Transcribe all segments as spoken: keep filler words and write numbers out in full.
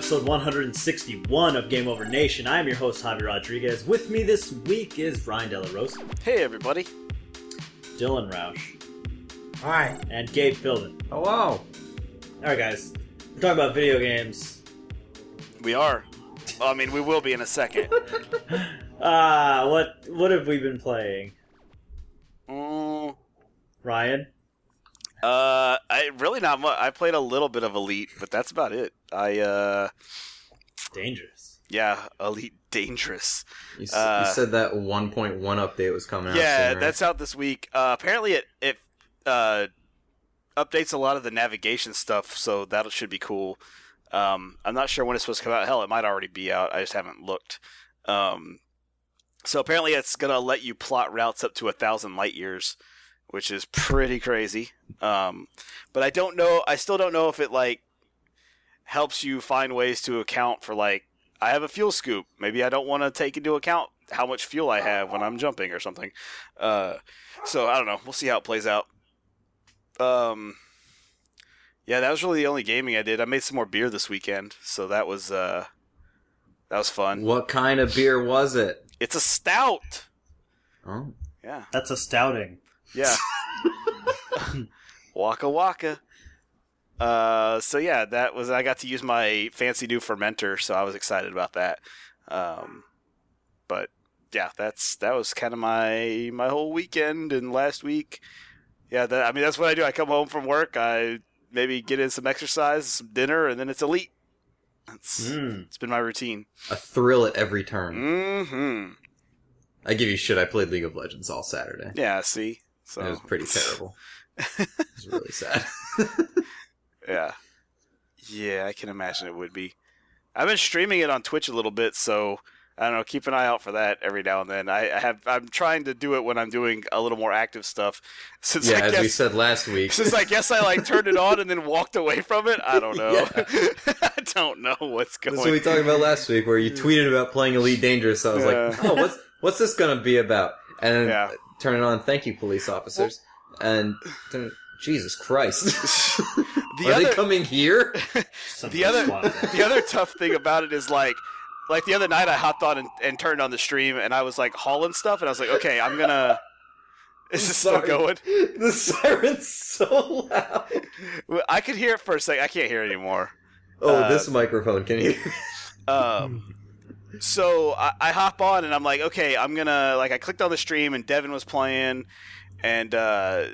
episode one sixty-one of Game Over Nation. I am your host, Javi Rodriguez. With me this week is Ryan De La Rosa. Hey, everybody. Dylan Roush. Hi. And Gabe Philbin. Hello. Alright, guys. We're talking about video games. We are. Well, I mean, we will be in a second. Ah, uh, what what have we been playing? Mm, Ryan? uh, I really not much. I played a little bit of Elite, but that's about it. I, uh... Dangerous. Yeah, Elite Dangerous. You, s- Uh, you said that one point one update was coming out Yeah, soon, right? that's out this week. Uh, apparently it, it uh, updates a lot of the navigation stuff, so that should be cool. Um, I'm not sure when it's supposed to come out. Hell, it might already be out. I just haven't looked. Um, so apparently it's going to let you plot routes up to a thousand light years, which is pretty crazy. Um, but I don't know. I still don't know if it like helps you find ways to account for like, I have a fuel scoop. Maybe I don't want to take into account how much fuel I have when I'm jumping or something. Uh, so I don't know. We'll see how it plays out. Um, yeah, that was really the only gaming I did. I made some more beer this weekend, so that was uh, that was fun. What kind of beer was it? It's a stout. Oh. Yeah. That's a stouting. Yeah. Waka waka. Uh, so yeah, that was, I got to use my fancy new fermenter, so I was excited about that. Um, but yeah, that's, that was kind of my, my whole weekend and last week. Yeah. That, I mean, that's what I do. I come home from work. I maybe get in some exercise, some dinner, and then it's Elite. That's, Mm. It's been my routine. A thrill at every turn. Mm-hmm. I give you shit, I played League of Legends all Saturday. Yeah. See, so It was pretty terrible. It was really sad. Yeah. Yeah, I can imagine it would be. I've been streaming it on Twitch a little bit, so I don't know, keep an eye out for that every now and then. I, I have I'm trying to do it when I'm doing a little more active stuff. Since yeah, I as guess, we said last week. since I guess I like turned it on and then walked away from it. I don't know. Yeah. I don't know what's going That's what we talked about last week, where you tweeted about playing Elite Dangerous, so I was Yeah. like, oh, what's what's this gonna be about? And then Yeah. turn it on, thank you, police officers. And then, Jesus Christ. The Are other- they coming here? Something The other swap that. the other tough thing about it is like like the other night I hopped on and, and turned on the stream and I was like hauling stuff and I was like, okay, I'm gonna is this still Sorry. going? The siren's so loud. Well, I could hear it for a second. I can't hear it anymore. Oh, Uh, this microphone can you? Um, so I, I hop on and I'm like, okay, I'm gonna like I clicked on the stream and Devin was playing, and uh,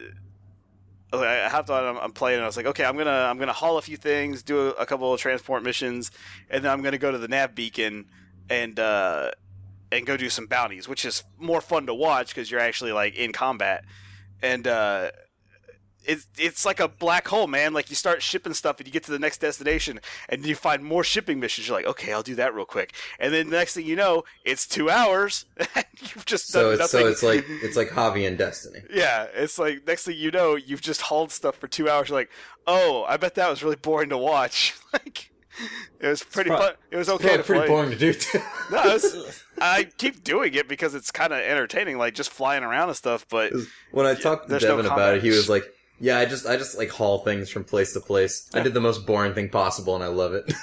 I hopped on. I'm, I'm playing and I was like, okay, I'm gonna I'm gonna haul a few things, do a, a couple of transport missions, and then I'm gonna go to the nav beacon and uh, and go do some bounties, which is more fun to watch because you're actually like in combat, and uh, it's it's like a black hole, man. Like you start shipping stuff and you get to the next destination and you find more shipping missions. You're like, okay, I'll do that real quick, and then the next thing you know, it's two hours. And you've just So done it's nothing. so it's like it's like Javi and Destiny. Yeah, it's like next thing you know, you've just hauled stuff for two hours. You're like, oh, I bet that was really boring to watch. Like, it was pretty pro- fun. It was okay Probably to pretty play. boring to do too. No, it's, I keep doing it because it's kind of entertaining, like just flying around and stuff. But When I talked to There's no Devin about combat. it, he was like, "Yeah, I just I just like haul things from place to place. I Yeah. did the most boring thing possible, and I love it."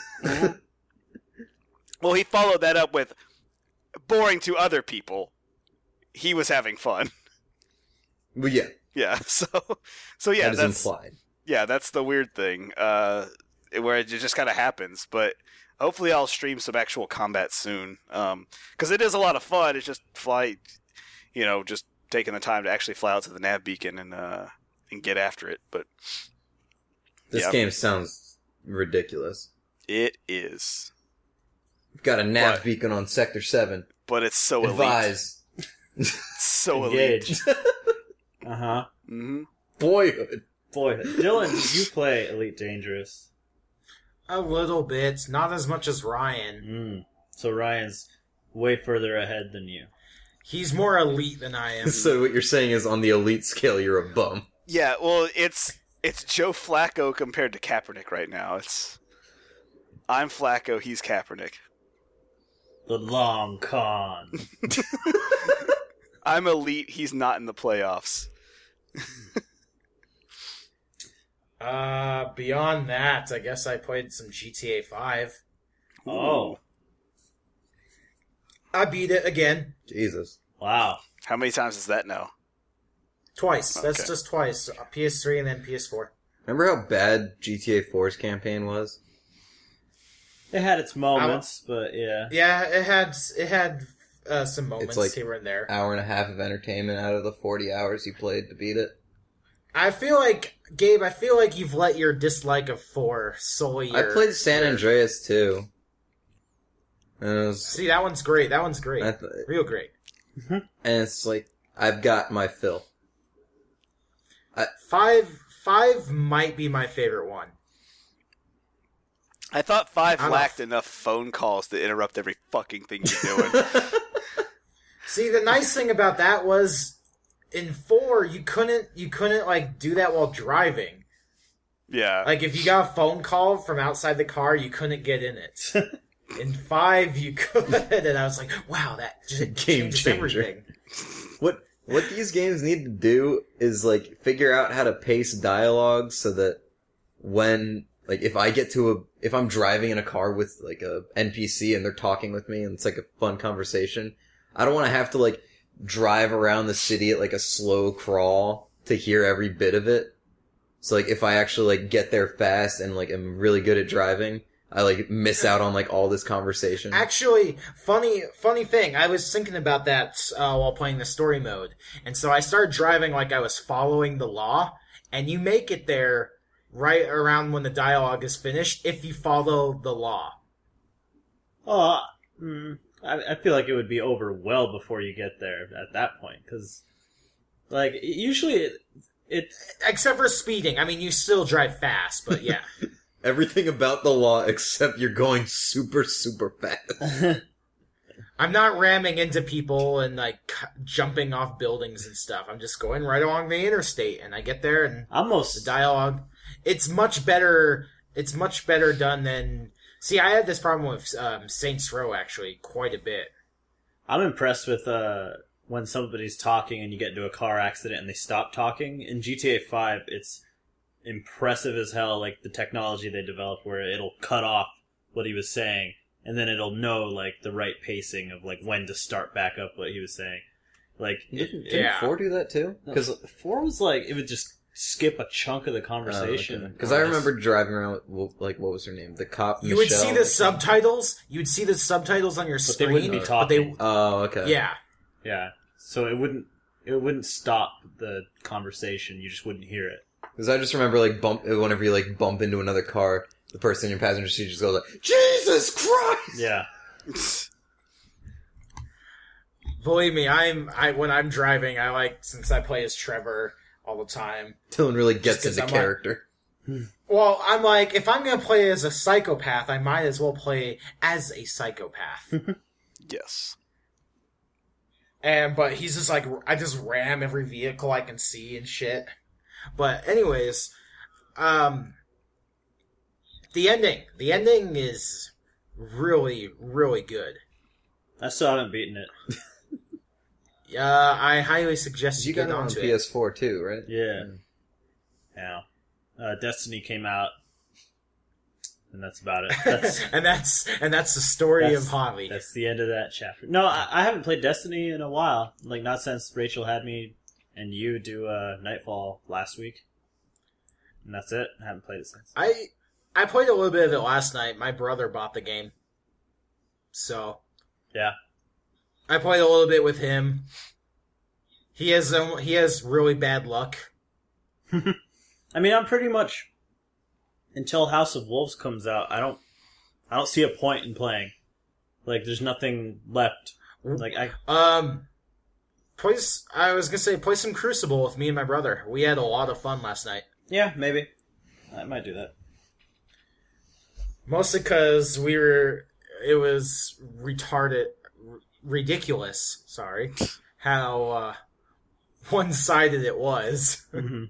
well, he followed that up with boring to other people. He was having fun. But yeah, Yeah, so so yeah, that is that's implied. yeah, that's the weird thing, uh, where it just kind of happens. But hopefully, I'll stream some actual combat soon, because it is a lot of fun. It's just fly, you know, just taking the time to actually fly out to the nav beacon and uh, and get after it. But This yeah. game sounds ridiculous. it is, We've got a nav What? beacon on Sector Seven. but it's so elite, Advise. It's so Engage. elite. Uh huh. hmm Boyhood. Boy, Dylan, did you play Elite Dangerous? A little bit, not as much as Ryan. Mm. So Ryan's way further ahead than you. He's more elite than I am. So what you're saying is, on the elite scale, you're a bum. Yeah, well, it's it's Joe Flacco compared to Kaepernick right now. It's I'm Flacco, he's Kaepernick. The long con. I'm elite, he's not in the playoffs. Uh, beyond that, I guess I played some G T A five. Oh, I beat it again. Jesus. wow. How many times is that now? Twice. That's Okay. just twice. Uh, P S three and then P S four. Remember how bad G T A four's campaign was? It had its moments, but yeah. Yeah, it had it had uh, some moments like- here and there. Hour and a half of entertainment out of the forty hours you played to beat it. I feel like Gabe. I feel like you've let your dislike of four solely. I Your, played San your- Andreas too. And it was, See, that one's great. That one's great. I th- Real great. and it's like I've got my fill. Five five might be my favorite one. I thought five I'm lacked a- enough phone calls to interrupt every fucking thing you're doing. See, the nice thing about that was in four you couldn't you couldn't like do that while driving. yeah. Like if you got a phone call from outside the car, you couldn't get in it. In five, you could, and I was like, "Wow, that just Game changes changer. everything." What what these games need to do is like figure out how to pace dialogue so that when like if I get to a if I'm driving in a car with like a N P C and they're talking with me and it's like a fun conversation, I don't want to have to like drive around the city at like a slow crawl to hear every bit of it. So like if I actually like get there fast and like am really good at driving, I like miss out on like all this conversation. Actually, funny, funny thing. I was thinking about that uh, while playing the story mode, and so I started driving like I was following the law. And you make it there right around when the dialogue is finished if you follow the law. Oh, mm, I, I feel like it would be over well before you get there at that point, because, like, usually it, it Except for speeding. I mean, you still drive fast, but yeah. Everything about the law except you're going super, super fast. I'm not ramming into people and like c- jumping off buildings and stuff. I'm just going right along the interstate, and I get there, and the almost dialogue. It's much better. It's much better done than. See, I had this problem with um, Saints Row actually quite a bit. I'm impressed with uh, when somebody's talking and you get into a car accident and they stop talking. In G T A five, it's impressive as hell, like the technology they developed where it'll cut off what he was saying and then it'll know like the right pacing of like when to start back up what he was saying. Like it, Didn't, it- didn't Yeah. four do that too? because Because four was like it would just skip a chunk of the conversation. Because I remember driving around with, well, like, what was her name? The cop, You would Michelle, see or the something? subtitles. You'd see the subtitles on your But they screen. wouldn't be but talking. they- Oh, okay. yeah. Yeah, so it wouldn't it wouldn't stop the conversation. You just wouldn't hear it. Because I just remember, like, bump whenever you, like, bump into another car, the person in your passenger seat just goes like, Jesus Christ! Yeah. Believe me, I'm I when I'm driving, I like since I play as Trevor all the time. Dylan really gets 'cause into I'm like- character. Well, I'm like, if I'm gonna play as a psychopath, I might as well play as a psychopath. Yes. And but he's just like, I just ram every vehicle I can see and shit. But anyways, um, the ending, the ending is really, really good. I still haven't beaten it. Uh, I highly suggest you, You got get it on onto P it. S four too, right? Yeah. Yeah. Uh, Destiny came out, and that's about it. That's and that's and that's the story That's- of Javi. that's the end of that chapter. No, I, I haven't played Destiny in a while. Like, not since Rachel had me and you do uh, Nightfall last week. And that's it. I haven't played it since. I I played a little bit of it last night. My brother bought the game, so Yeah. I played a little bit with him. He has um, he has really bad luck. I mean, I'm pretty much until House of Wolves comes out. I don't, I don't see a point in playing. Like, there's nothing left. Like, I, Um, play. s- I was gonna say play some Crucible with me and my brother. We had a lot of fun last night. yeah, maybe I might do that. Mostly because we were. It was retarded, r- ridiculous. Sorry, how uh, one-sided it was. hmm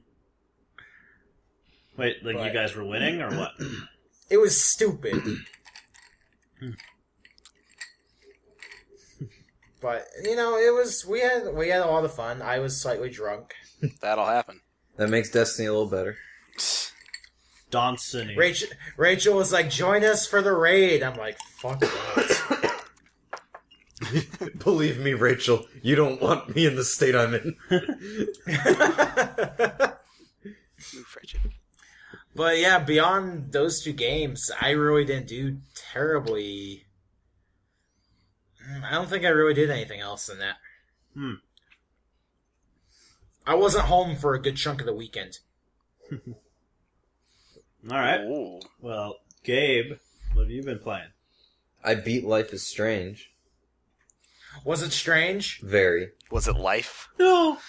Wait, like But- you guys were winning or what? It was stupid. But you know, it was we had we had a lot of fun. I was slightly drunk. That'll happen. That makes Destiny a little better. Dawson. Rachel, Rachel was like, "Join us for the raid." I'm like, "Fuck that." Believe me, Rachel, you don't want me in the state I'm in. But yeah, beyond those two games, I really didn't do terribly. I don't think I really did anything else than that. Hmm. I wasn't home for a good chunk of the weekend. All right. Ooh. Well, Gabe, what have you been playing? I beat Life is Strange. Was it strange? Very. Was it life? No.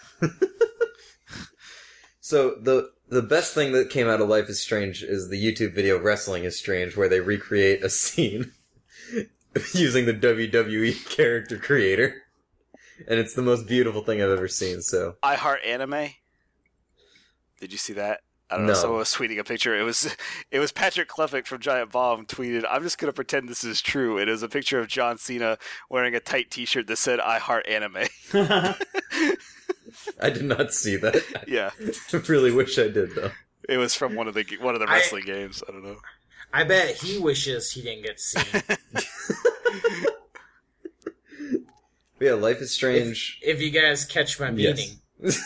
So the the best thing that came out of Life is Strange is the YouTube video Wrestling is Strange, where they recreate a scene using the W W E character creator. And it's the most beautiful thing I've ever seen, so. I Heart Anime. Did you see that? I don't know. No. Someone was tweeting a picture. It was it was Patrick Klepek from Giant Bomb tweeted, "I'm just gonna pretend this is true." It was a picture of John Cena wearing a tight T-shirt that said "I Heart Anime." I did not see that. Yeah, I really wish I did, though. it was from one of the one of the I- wrestling games. I don't know. I bet he wishes he didn't get seen. But yeah, Life is Strange. If you guys catch my meaning. Yes.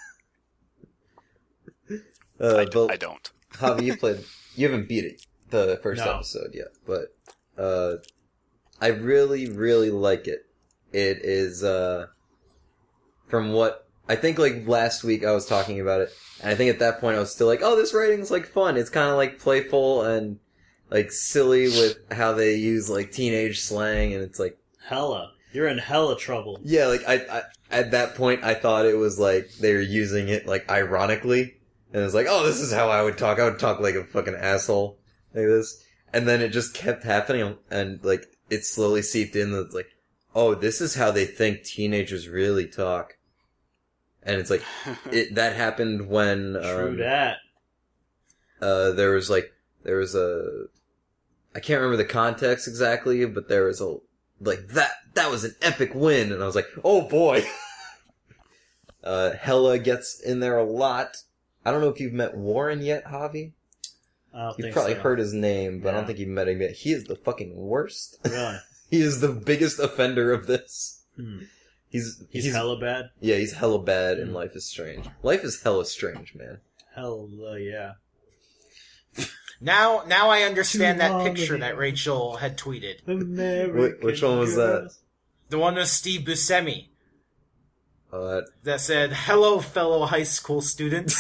uh, I, d- but I don't. Javi, you played. You haven't beat it, the first No. episode yet, but uh, I really, really like it. It is uh, from what I think. Like last week, I was talking about it, and I think at that point I was still like, "Oh, this writing's like fun. It's kind of like playful and like silly with how they use like teenage slang, and it's like." Hella. You're in hella trouble. Yeah, like, I, I, at that point, I thought it was, like, they were using it, like, ironically. And it was like, oh, this is how I would talk. I would talk like a fucking asshole. Like this. And then it just kept happening, and, like, it slowly seeped in that it's like, oh, this is how they think teenagers really talk. And it's like, it, that happened when, True um, that. uh, there was, like, there was a, I can't remember the context exactly, but there was a, like, that, that was an epic win, and I was like, oh boy! uh, Hella gets in there a lot. I don't know if you've met Warren yet, Javi? I don't You've think probably so. heard his name, but I Yeah. don't think you've met him yet. He is the fucking worst. Really? He is the biggest offender of this. Hmm. He's, He's, hella bad? yeah, he's hella bad in Hmm. Life is Strange. Life is hella strange, man. Hella yeah. Now, now I understand that Too picture long. that Rachel had tweeted. American which one was that? girls. The one with Steve Buscemi Uh, that said, "Hello, fellow high school students."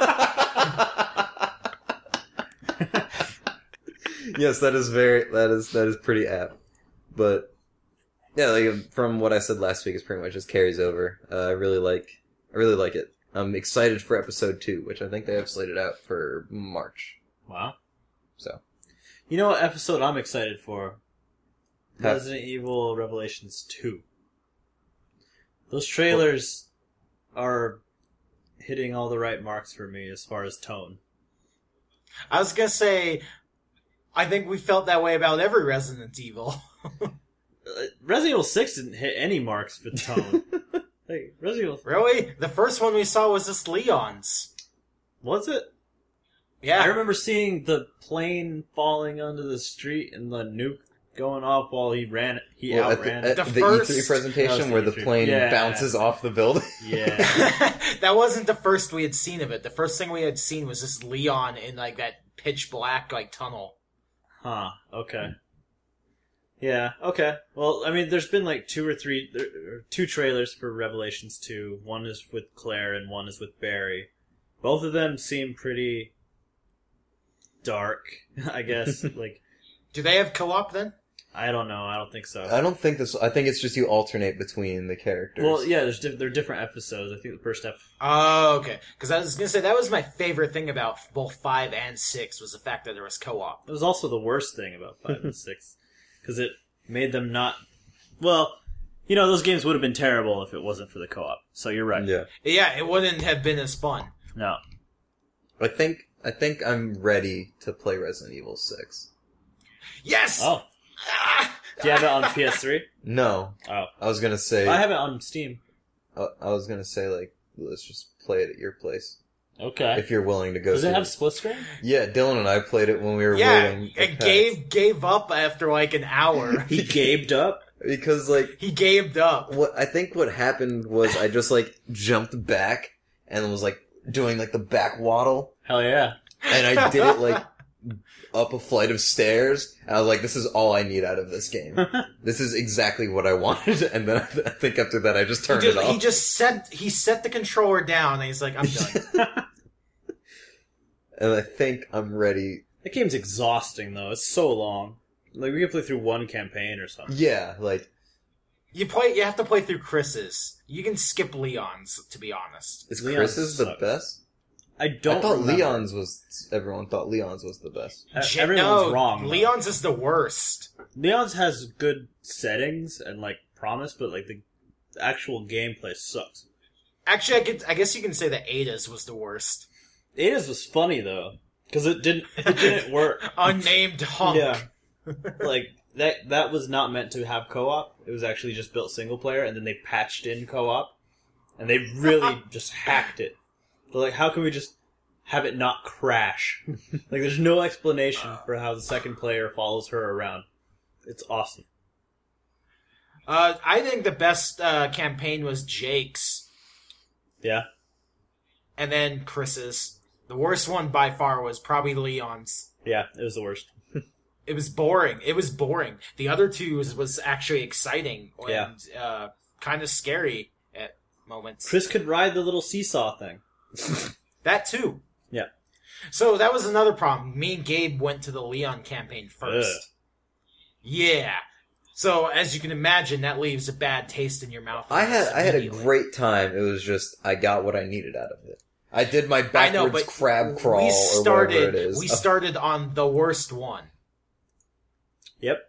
yes, that is very, that is, that is pretty apt. But, yeah, like, from what I said last week, it pretty much just carries over. Uh, I really like, I really like it. I'm excited for episode two, which I think they have slated out for March. Wow. So. You know what episode I'm excited for? Huh. Resident Evil Revelations two. Those trailers are hitting all the right marks for me as far as tone. I was gonna say, I think we felt that way about every Resident Evil. Uh, Resident Evil six didn't hit any marks for tone. Like, Resident Evil... Really? The first one we saw was just Leon's. Was it? Yeah. I remember seeing the plane falling onto the street and the nuke going off while he ran. He Well, at outran the, it. at The the, first- E three That presentation was where the the E three. plane Yeah. bounces off the building. Yeah. That wasn't the first we had seen of it. The first thing we had seen was just Leon in like that pitch black like tunnel. Huh. Okay. Yeah. Okay. Well, I mean, there's been like two or three, there are two trailers for Revelations two. One is with Claire and one is with Barry. Both of them seem pretty dark, I guess. Like, Do they have co-op then? I don't know. I don't think so. I don't think this, I think it's just you alternate between the characters. Well, yeah, there's di- they're different episodes. I think the first ep- Oh, okay. Because I was gonna say that was my favorite thing about both five and six was the fact that there was co-op. It was also the worst thing about five and six, because it made them not. Well, you know, those games would have been terrible if it wasn't for the co-op. So you're right. Yeah. Yeah, it wouldn't have been as fun. No. I think, I think I'm ready to play Resident Evil six. Yes. Oh, Ah! do you have it on P S three? No. Oh, I was gonna say, I have it on Steam. uh, I was gonna say, like, let's just play it at your place. Okay. If you're willing to go. Does it through have split screen? Yeah, Dylan and I played it when we were Yeah, waiting. and at Gabe gave up after like an hour. He gabed up? PAX. Because like He gaved up. what I think what happened was I just like jumped back and was like doing like the back waddle, Hell yeah. and I did it like up a flight of stairs. And I was like, this is all I need out of this game. This is exactly what I wanted. And then I think after that I just He turned just, it off. he just set he set the controller down and he's like, I'm done. And I think I'm ready. That game's exhausting, though. It's so long. Like, we could play through one campaign or something. Yeah, like You play. You have to play through Chris's. You can skip Leon's, to be honest. is Leon's Chris's the sucks. best? I don't I thought remember. Leon's was. Everyone thought Leon's was the best. Uh, J- Everyone's no, wrong. though. Leon's is the worst. Leon's has good settings and, like, promise, but, like, the actual gameplay sucks. Actually, I could. I guess you can say that Ada's was the worst. Ada's was funny, though. Because it didn't, it didn't work. Unnamed hunk. Yeah. Like, that that was not meant to have co-op. It was actually just built single player, and then they patched in co-op. And they really just hacked it. They're like, how can we just have it not crash? Like, there's no explanation for how the second player follows her around. It's awesome. Uh, I think the best uh, campaign was Jake's, Yeah? and then Chris's. The worst one by far was probably Leon's. Yeah, it was the worst. It was boring. It was boring. The other two was, was actually exciting and Yeah. uh, kind of scary at moments. Chris could ride the little seesaw thing. That too. Yeah. So that was another problem. Me and Gabe went to the Leon campaign first. Ugh. Yeah. So as you can imagine, that leaves a bad taste in your mouth. I had I had a immediately. great time. It was just I got what I needed out of it. I did my I backwards know, but crab crawl we or started, whatever it is. We Oh, started on the worst one. Yep.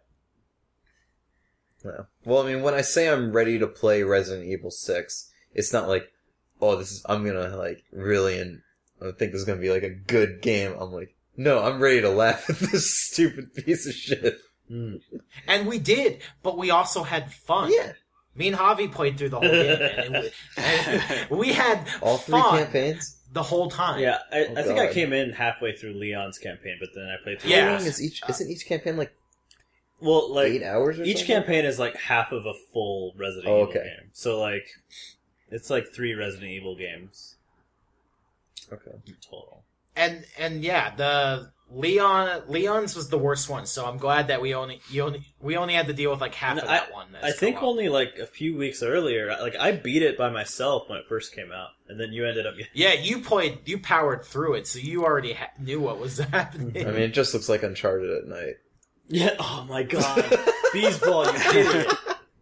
yeah. Well, I mean, when I say I'm ready to play Resident Evil six, it's not like, oh, this is I'm gonna like really and I think this is gonna be like a good game. I'm like, no, I'm ready to laugh at this stupid piece of shit. Mm. And we did, but we also had fun. Yeah, Me and Javi played through the whole game, and, it, and we had all three fun campaigns. the whole time. Yeah, I, Oh, I think I God. came in halfway through Leon's campaign, but then I played through Yeah. How Leon's. long is each? Isn't each campaign like Well, like, eight hours? Or each something? campaign is like half of a full Resident Oh, Evil okay. game. So, like, it's like three Resident Evil games Okay. in total. And and yeah, the Leon Leon's was the worst one. So I'm glad that we only you only we only had to deal with like half And of I, that one. I as think co-op. only like a few weeks earlier, like, I beat it by myself when it first came out, and then you ended up. Yeah, you played, you powered through it, so you already ha- knew what was happening. I mean, it just looks like Uncharted at night. Yeah, oh my god. Beesball, you idiot.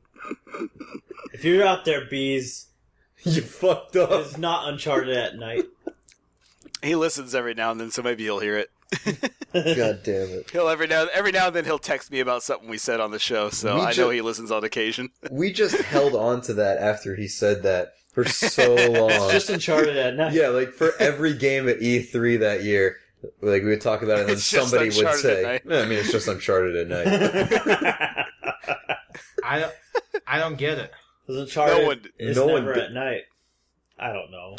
If you're out there, Bees, You fucked up. it's not Uncharted at night. He listens every now and then, so maybe he'll hear it. God damn it. He'll every now every now and then he'll text me about something we said on the show, so We I ju- know he listens on occasion. We just held on to that after he said that for so long. It's just Uncharted at night. Yeah, like for every game at E three that year, like we would talk about it, and then It's just somebody would Uncharted at say, night. "No, I mean it's just Uncharted at night." I don't, I don't get it. Because Uncharted No one- is no one never did- at night. I don't know.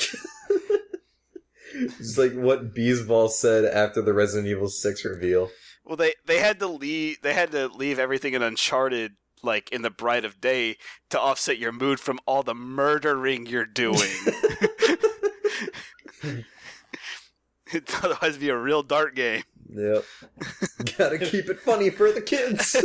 It's like what Beesball said after the Resident Evil six reveal. Well, they they had to leave they had to leave everything in Uncharted like in the bright of day to offset your mood from all the murdering you're doing. It'd otherwise be a real dark game. Yep. Gotta keep it funny for the kids.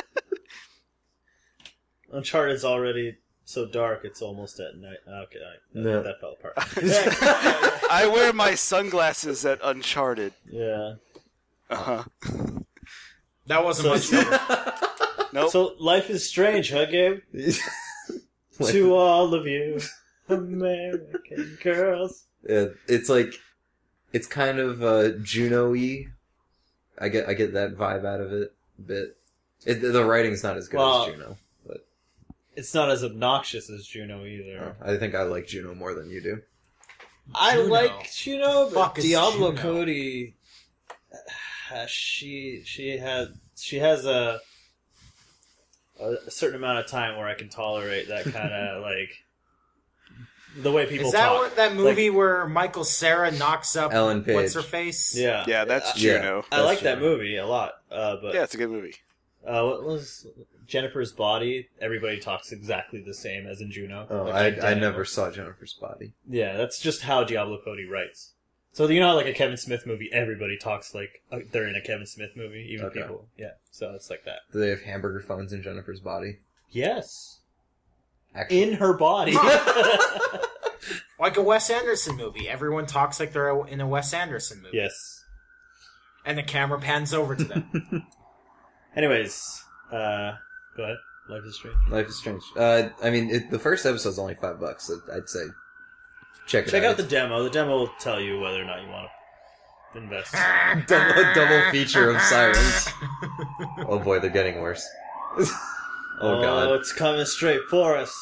Uncharted's already so dark, it's almost at night. Okay, I, that, No. that fell apart. I wear my sunglasses at Uncharted. Yeah. Uh-huh. That wasn't So- much fun. Nope. So, life is strange, huh, Gabe? To all of you American girls. Yeah, it's like it's kind of uh, Juno-y. I get I get that vibe out of it a bit. It, the writing's not as good Well, as Juno, but It's not as obnoxious as Juno either. uh, I think I like Juno more than you do. I Juno. like Juno, but Fuck is Diablo Juno? Cody, uh, she she had she has a a certain amount of time where I can tolerate that kind of like The way people Is that talk. what, that movie where Michael Cera knocks up Ellen Page. what's her face? Yeah. Yeah, that's Yeah. Juno. I That's like that true. movie a lot. Uh, but Yeah, it's a good movie. uh, what was Jennifer's Body? Everybody talks exactly the same as in Juno. Oh, Like, I I identical. never saw Jennifer's Body. Yeah, that's just how Diablo Cody writes. So you know how like a Kevin Smith movie, everybody talks like uh, they're in a Kevin Smith movie, even Okay. people. Yeah, so it's like that. Do they have hamburger phones in Jennifer's Body? Yes, Actually, in her body. Like a Wes Anderson movie. Everyone talks like they're in a Wes Anderson movie. Yes. And the camera pans over to them. Anyways, uh, go ahead. Life is Strange. Life is Strange. Uh, I mean, it, the first episode's only five bucks. So I'd say check it Check out. out the demo. The demo will tell you whether or not you want to invest. double double feature of sirens. Oh boy, they're getting worse. Oh god. it's coming straight for us.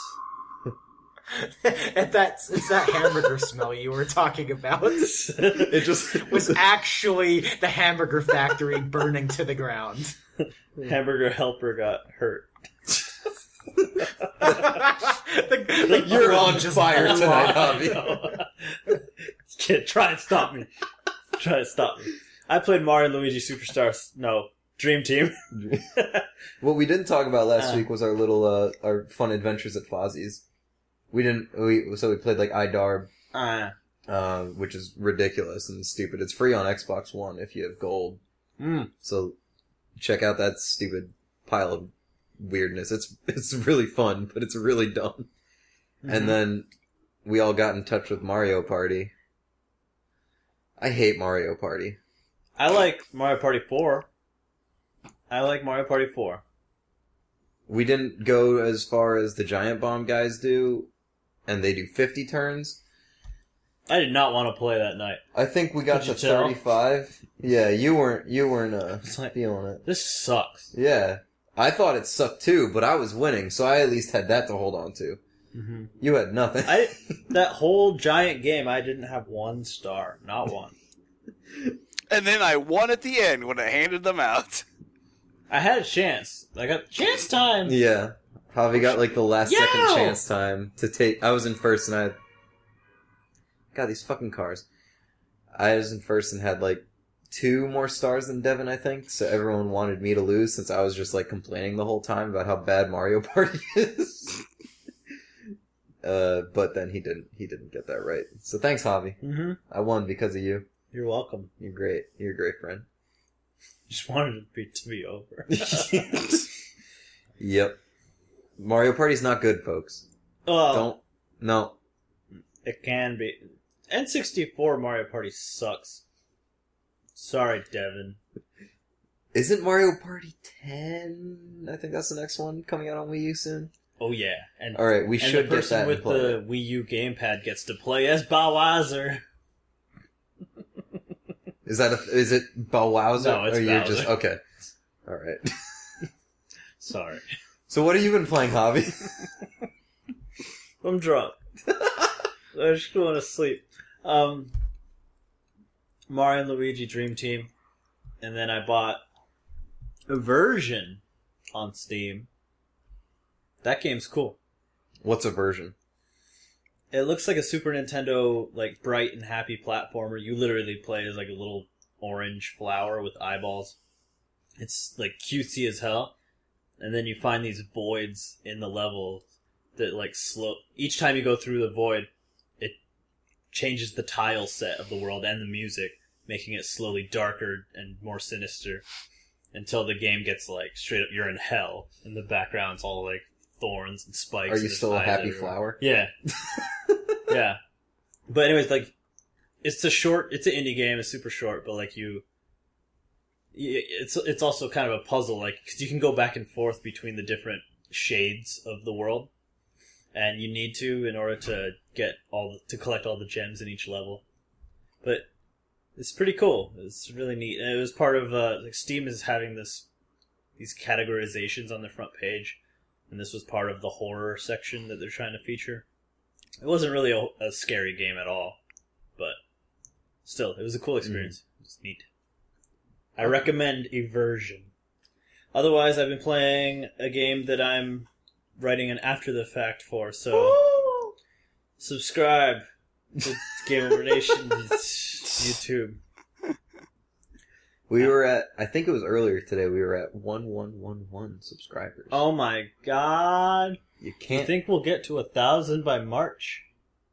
And that's it's that hamburger smell you were talking about. It just Was actually the hamburger factory burning to the ground. Hamburger helper got hurt. the, Like, you're on just fire blew tonight, off. Javi. Kid, try and stop me. Try and stop me. I played Mario and Luigi Superstars. No, Dream Team. What we didn't talk about last Uh. week was our little uh, our fun adventures at Fozzie's. We didn't. We so we played like iDarb, Uh, uh, which is ridiculous and stupid. It's free on Xbox One if you have gold. mm. So check out that stupid pile of weirdness. It's it's really fun, but it's really dumb. Mm-hmm. And then we all got in touch with Mario Party. I hate Mario Party. I like Mario Party four. I like Mario Party four. We didn't go as far as the Giant Bomb guys do, and they do fifty turns. I did not want to play that night. I think we got Could to you tell? thirty-five. Yeah, you weren't you weren't uh, It's like- feeling it. This sucks. Yeah, I thought it sucked too, but I was winning, so I at least had that to hold on to. Mm-hmm. You had nothing. I that whole giant game, I didn't have one star, not one. And then I won at the end when I handed them out. I had a chance. I got chance time. Yeah, Javi got like the last Yo! second chance time to take. I was in first, and I. God, these fucking cars. I was in first and had like two more stars than Devin, I think. So everyone wanted me to lose since I was just like complaining the whole time about how bad Mario Party is. uh, but then he didn't. He didn't get that right. So thanks, Javi. Mm-hmm. I won because of you. You're welcome. You're great. You're a great friend. Just wanted it to be, to be over. Yep. Mario Party's not good, folks. Well, Don't. No. it can be. N sixty-four Mario Party sucks. Sorry, Devin. Isn't Mario Party ten? I think that's the next one coming out on Wii U soon. Oh yeah, and All right, we and should the get person that with and play the it. Wii U gamepad gets to play as Bowser. Is that a, is it Bowser? No, it's or you're Bowser. just okay. All right. Sorry, So what have you been playing, Hobby? I'm drunk. I'm just going to sleep. Um, Mario and Luigi Dream Team, and then I bought a version on Steam. That game's cool. What's a version? It looks like a Super Nintendo, like, bright and happy platformer. You literally play as, like, a little orange flower with eyeballs. It's, like, cutesy as hell. And then you find these voids in the level that, like, slow... Each time you go through the void, it changes the tile set of the world and the music, making it slowly darker and more sinister until the game gets, like, straight up, you're in hell. And the background's all, like, thorns and spikes. Are you and there's still a eyes happy everywhere. flower? Yeah. Yeah. But anyways, like, it's a short, it's an indie game, it's super short, but like you, it's it's also kind of a puzzle, like, because you can go back and forth between the different shades of the world, and you need to in order to get all, the, to collect all the gems in each level. But it's pretty cool. It's really neat. And it was part of, uh, like, Steam is having this, these categorizations on their front page, and this was part of the horror section that they're trying to feature. It wasn't really a, a scary game at all, but still, it was a cool experience. Mm. It was neat. I recommend a version. Otherwise, I've been playing a game that I'm writing an after the fact for, so Subscribe to Game Over Nation YouTube. We were at, I think it was earlier today, we were at one one one one subscribers. Oh my god. You You can't... think we'll get to a thousand by March?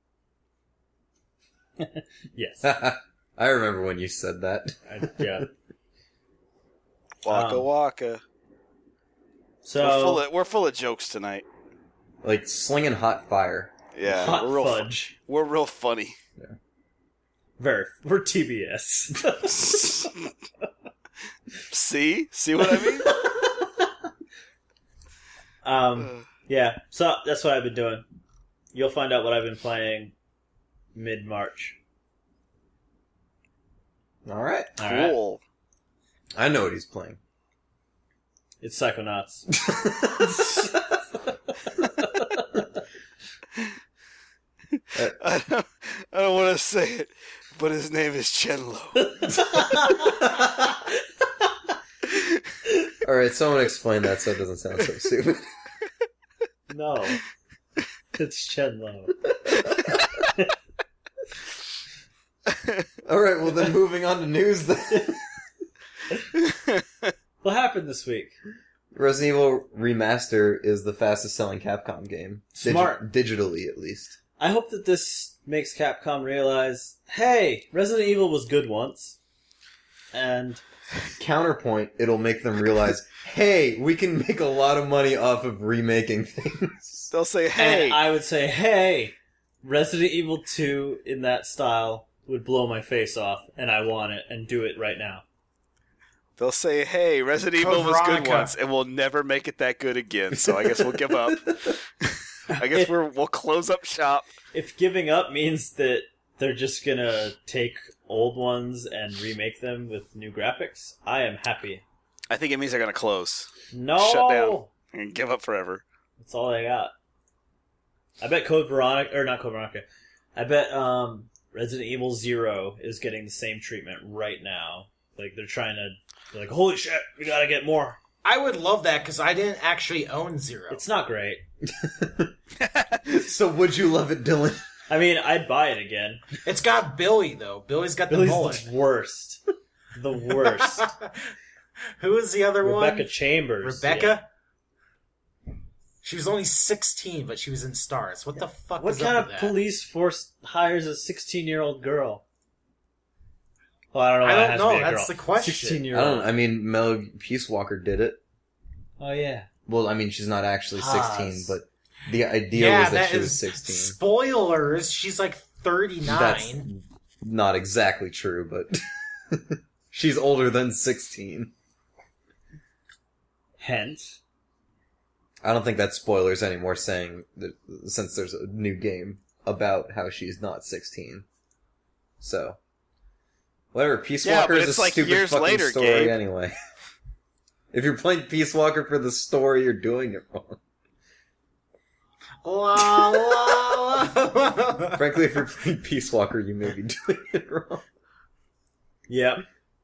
Yes. I remember when you said that. I, yeah. Waka Um, waka. So, we're, full of, we're full of jokes tonight. Like, slinging hot fire. Yeah, hot we're real, fu- fudge. we're real funny. Very. We're T B S. See? See what I mean? um, yeah, so that's what I've been doing. You'll find out what I've been playing mid-March. Alright. All right. Cool. I know what he's playing. It's Psychonauts. I don't, I don't want to say it, but his name is Chenlo. Alright, someone explain that so it doesn't sound so stupid. No. It's Chenlo. Alright, well then moving on to news then. What happened this week? Resident Evil Remaster is the fastest selling Capcom game. Digi- Smart. digitally, at least. I hope that this makes Capcom realize, hey, Resident Evil was good once. And Counterpoint, it'll make them realize, hey, we can make a lot of money off of remaking things. They'll say, hey. And I would say, hey, Resident Evil two in that style would blow my face off, and I want it, and do it right now. They'll say, hey, Resident Code Evil was good Veronica. once, and we'll never make it that good again, so I guess we'll give up. I guess we're, we'll close up shop. If giving up means that they're just gonna take old ones and remake them with new graphics, I am happy. I think it means they're going to close. No! Shut down. And give up forever. That's all I got. I bet Code Veronica, or not Code Veronica, I bet um, Resident Evil Zero is getting the same treatment right now. Like, they're trying to, they're like, holy shit, we gotta get more. I would love that because I didn't actually own Zero. It's not great. So would you love it, Dylan? I mean, I'd buy it again. It's got Billy though. Billy's got the Billy's mullet. the worst. The worst. Who is the other Rebecca one? Chambers. Rebecca. She was only sixteen, but she was in Stars. What the fuck? Yeah. What is kind up of with that? police force hires a sixteen-year-old girl? Well, I don't know. I why it don't has know, to be a that's girl. the question. I sixteen-year-old. don't I mean, Mel Peace Walker did it. Oh, yeah. Well, I mean, she's not actually sixteen, Haas. but the idea Yeah, was that, that she is was sixteen. spoilers. She's like thirty-nine. That's not exactly true, but she's older than sixteen. Hence. I don't think that's spoilers anymore, saying that since there's a new game about how she's not sixteen. So, whatever. Peace Yeah, Walker but is it's a like stupid years fucking later, story Gabe. anyway. If you're playing Peace Walker for the story, you're doing it wrong. La, la, la. Frankly, if you're playing Peace Walker, you may be doing it wrong. Yep.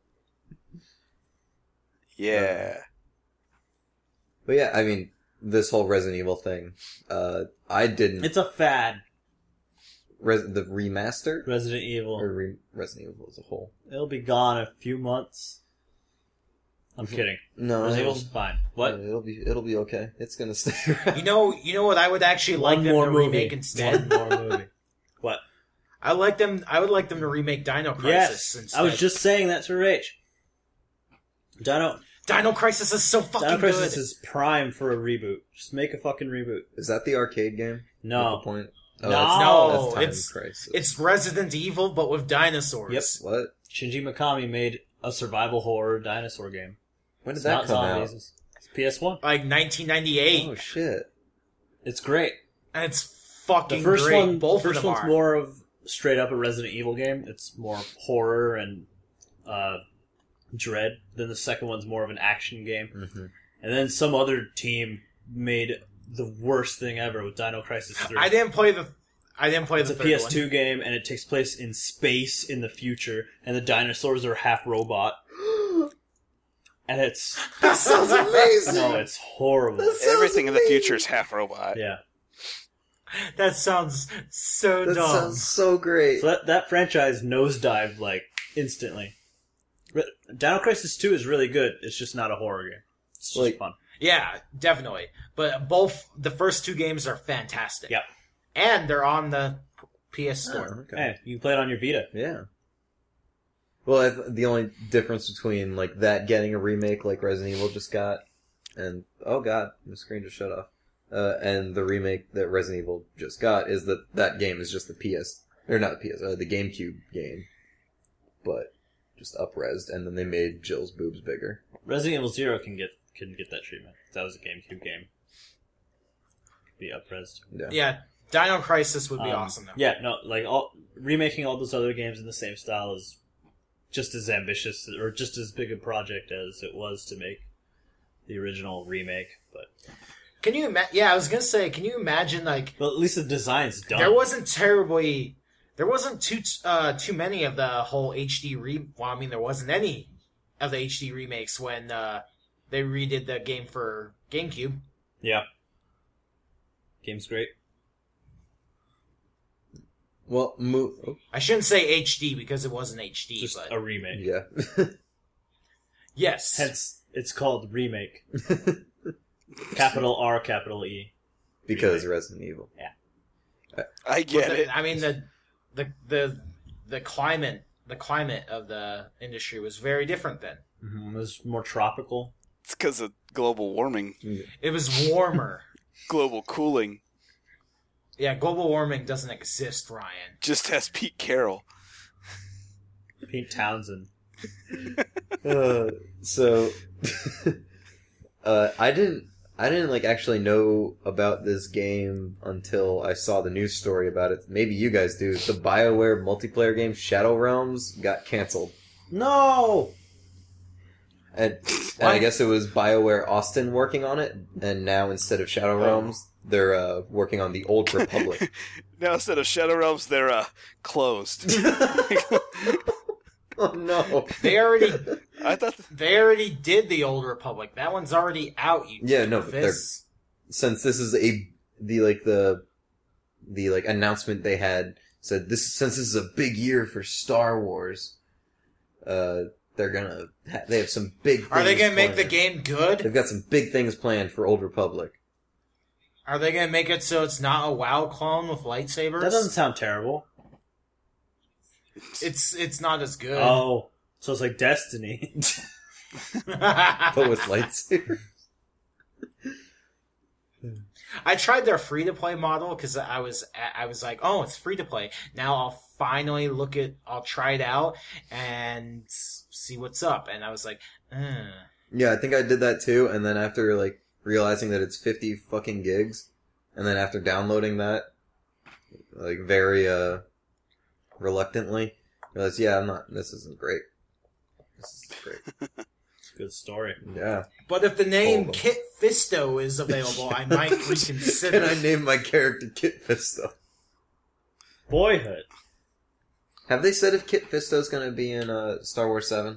Yeah. But yeah, I mean, this whole Resident Evil thing, uh, I didn't... It's a fad. Res- the remaster? Resident Evil. Or re- Resident Evil as a whole? It'll be gone in a few months. I'm kidding. No, Resident it'll, Evil's fine. What? it'll be it'll be okay. It's gonna stay around. You know, you know what I would actually like One them more to movie. remake instead. One more movie. What? I like them. I would like them to remake Dino Crisis Yes. instead. I was just saying that to Rach. Dino, Dino Crisis is so fucking Dino Crisis good. is prime for a reboot. Just make a fucking reboot. Is that the arcade game? No. At the point? No. that's, No, that's Time it's- Crisis. It's Resident Evil, but with dinosaurs. Yep. What? Shinji Mikami made a survival horror dinosaur game. When did It's that not come zombies. out? It's it's P S one. Like nineteen ninety-eight, Oh shit! It's great. and it's The fucking first great. one, Both the first of them one's are. more of straight up a Resident Evil game. It's more horror and uh, dread. Then the second one's more of an action game. Mm-hmm. And then some other team made the worst thing ever with Dino Crisis three. I didn't play the. I didn't play It's the a third P S two one. game, and it takes place in space in the future, and the dinosaurs are half robot. And it's... That sounds amazing. No, it's horrible. That sounds Everything in the amazing. future is half robot. Yeah. That sounds so That dumb. sounds so great. So that, that franchise nosedived, like, instantly. Re- Dino Crisis two is really good. It's just not a horror game. It's just Like- fun. Yeah, definitely. But both the first two games are fantastic. Yep. And they're on the P S Store. Oh, okay. Hey, you can play it on your Vita. Yeah. Well, I th- the only difference between like that getting a remake like Resident Evil just got, and oh god, the screen just shut off, uh, and the remake that Resident Evil just got is that that game is just the P S or not the P S, uh, the GameCube game, but just up-resed, and then they made Jill's boobs bigger. Resident Evil Zero can get can get that treatment. That was a GameCube game. Could be up-resed. Yeah. Yeah, Dino Crisis would be Um, awesome though. Yeah, no, like all remaking all those other games in the same style is just as ambitious or just as big a project as it was to make the original remake. But Can you imagine? Yeah, I was gonna say, can you imagine like well, at least the design's done. there wasn't terribly, there wasn't too uh, too many of the whole H D re. Well, I mean, there wasn't any of the H D remakes when uh, they redid the game for GameCube. Yeah, game's great. Well, mo- oh, I shouldn't say H D because it wasn't H D, Just but a remake. yeah. yes, Hence, it's called remake. Capital R, capital E. Because Resident Evil. I get But the- it. I mean the the the the climate the climate of the industry was very different then. Mm-hmm. It was more tropical. It's because of global warming, It was warmer. global cooling. Yeah, global warming doesn't exist, Ryan. Just has Pete Carroll. Pete Townsend. Uh, so, uh, I didn't, I didn't like actually know about this game until I saw the news story about it. Maybe you guys do. The BioWare multiplayer game Shadow Realms got canceled, No! and, and I guess it was BioWare Austin working on it, and now instead of Shadow Realms, they're uh, working on the Old Republic. Now instead of Shadow Realms, they're uh, closed. Oh no! They already I thought. th- they already did the Old Republic. That one's already out. You Yeah, no, but they're doofus. since this is a the like the the like announcement they had said this since this is a big year for Star Wars, uh, they're gonna ha- they have some big. Things Are they gonna make the planned. game good? They've got some big things planned for Old Republic. Are they gonna make it so it's not a WoW clone with lightsabers? That doesn't sound terrible. It's it's not as good. Oh, so it's like Destiny. But with lightsaber. I tried their free to play model because I was I was like, oh, it's free to play. Now I'll finally look at, I'll try it out and see what's up. And I was like, uh. Yeah, I think I did that too, and then after like realizing that it's fifty fucking gigs, and then after downloading that, like very uh reluctantly, realized, yeah, I'm not. This isn't great. This is great. It's a good story. Yeah. But if the name Hold on. Kit Fisto is available, I might reconsider. Can I name my character Kit Fisto? Boyhood. Have they said if Kit Fisto's gonna be in uh, Star Wars seven?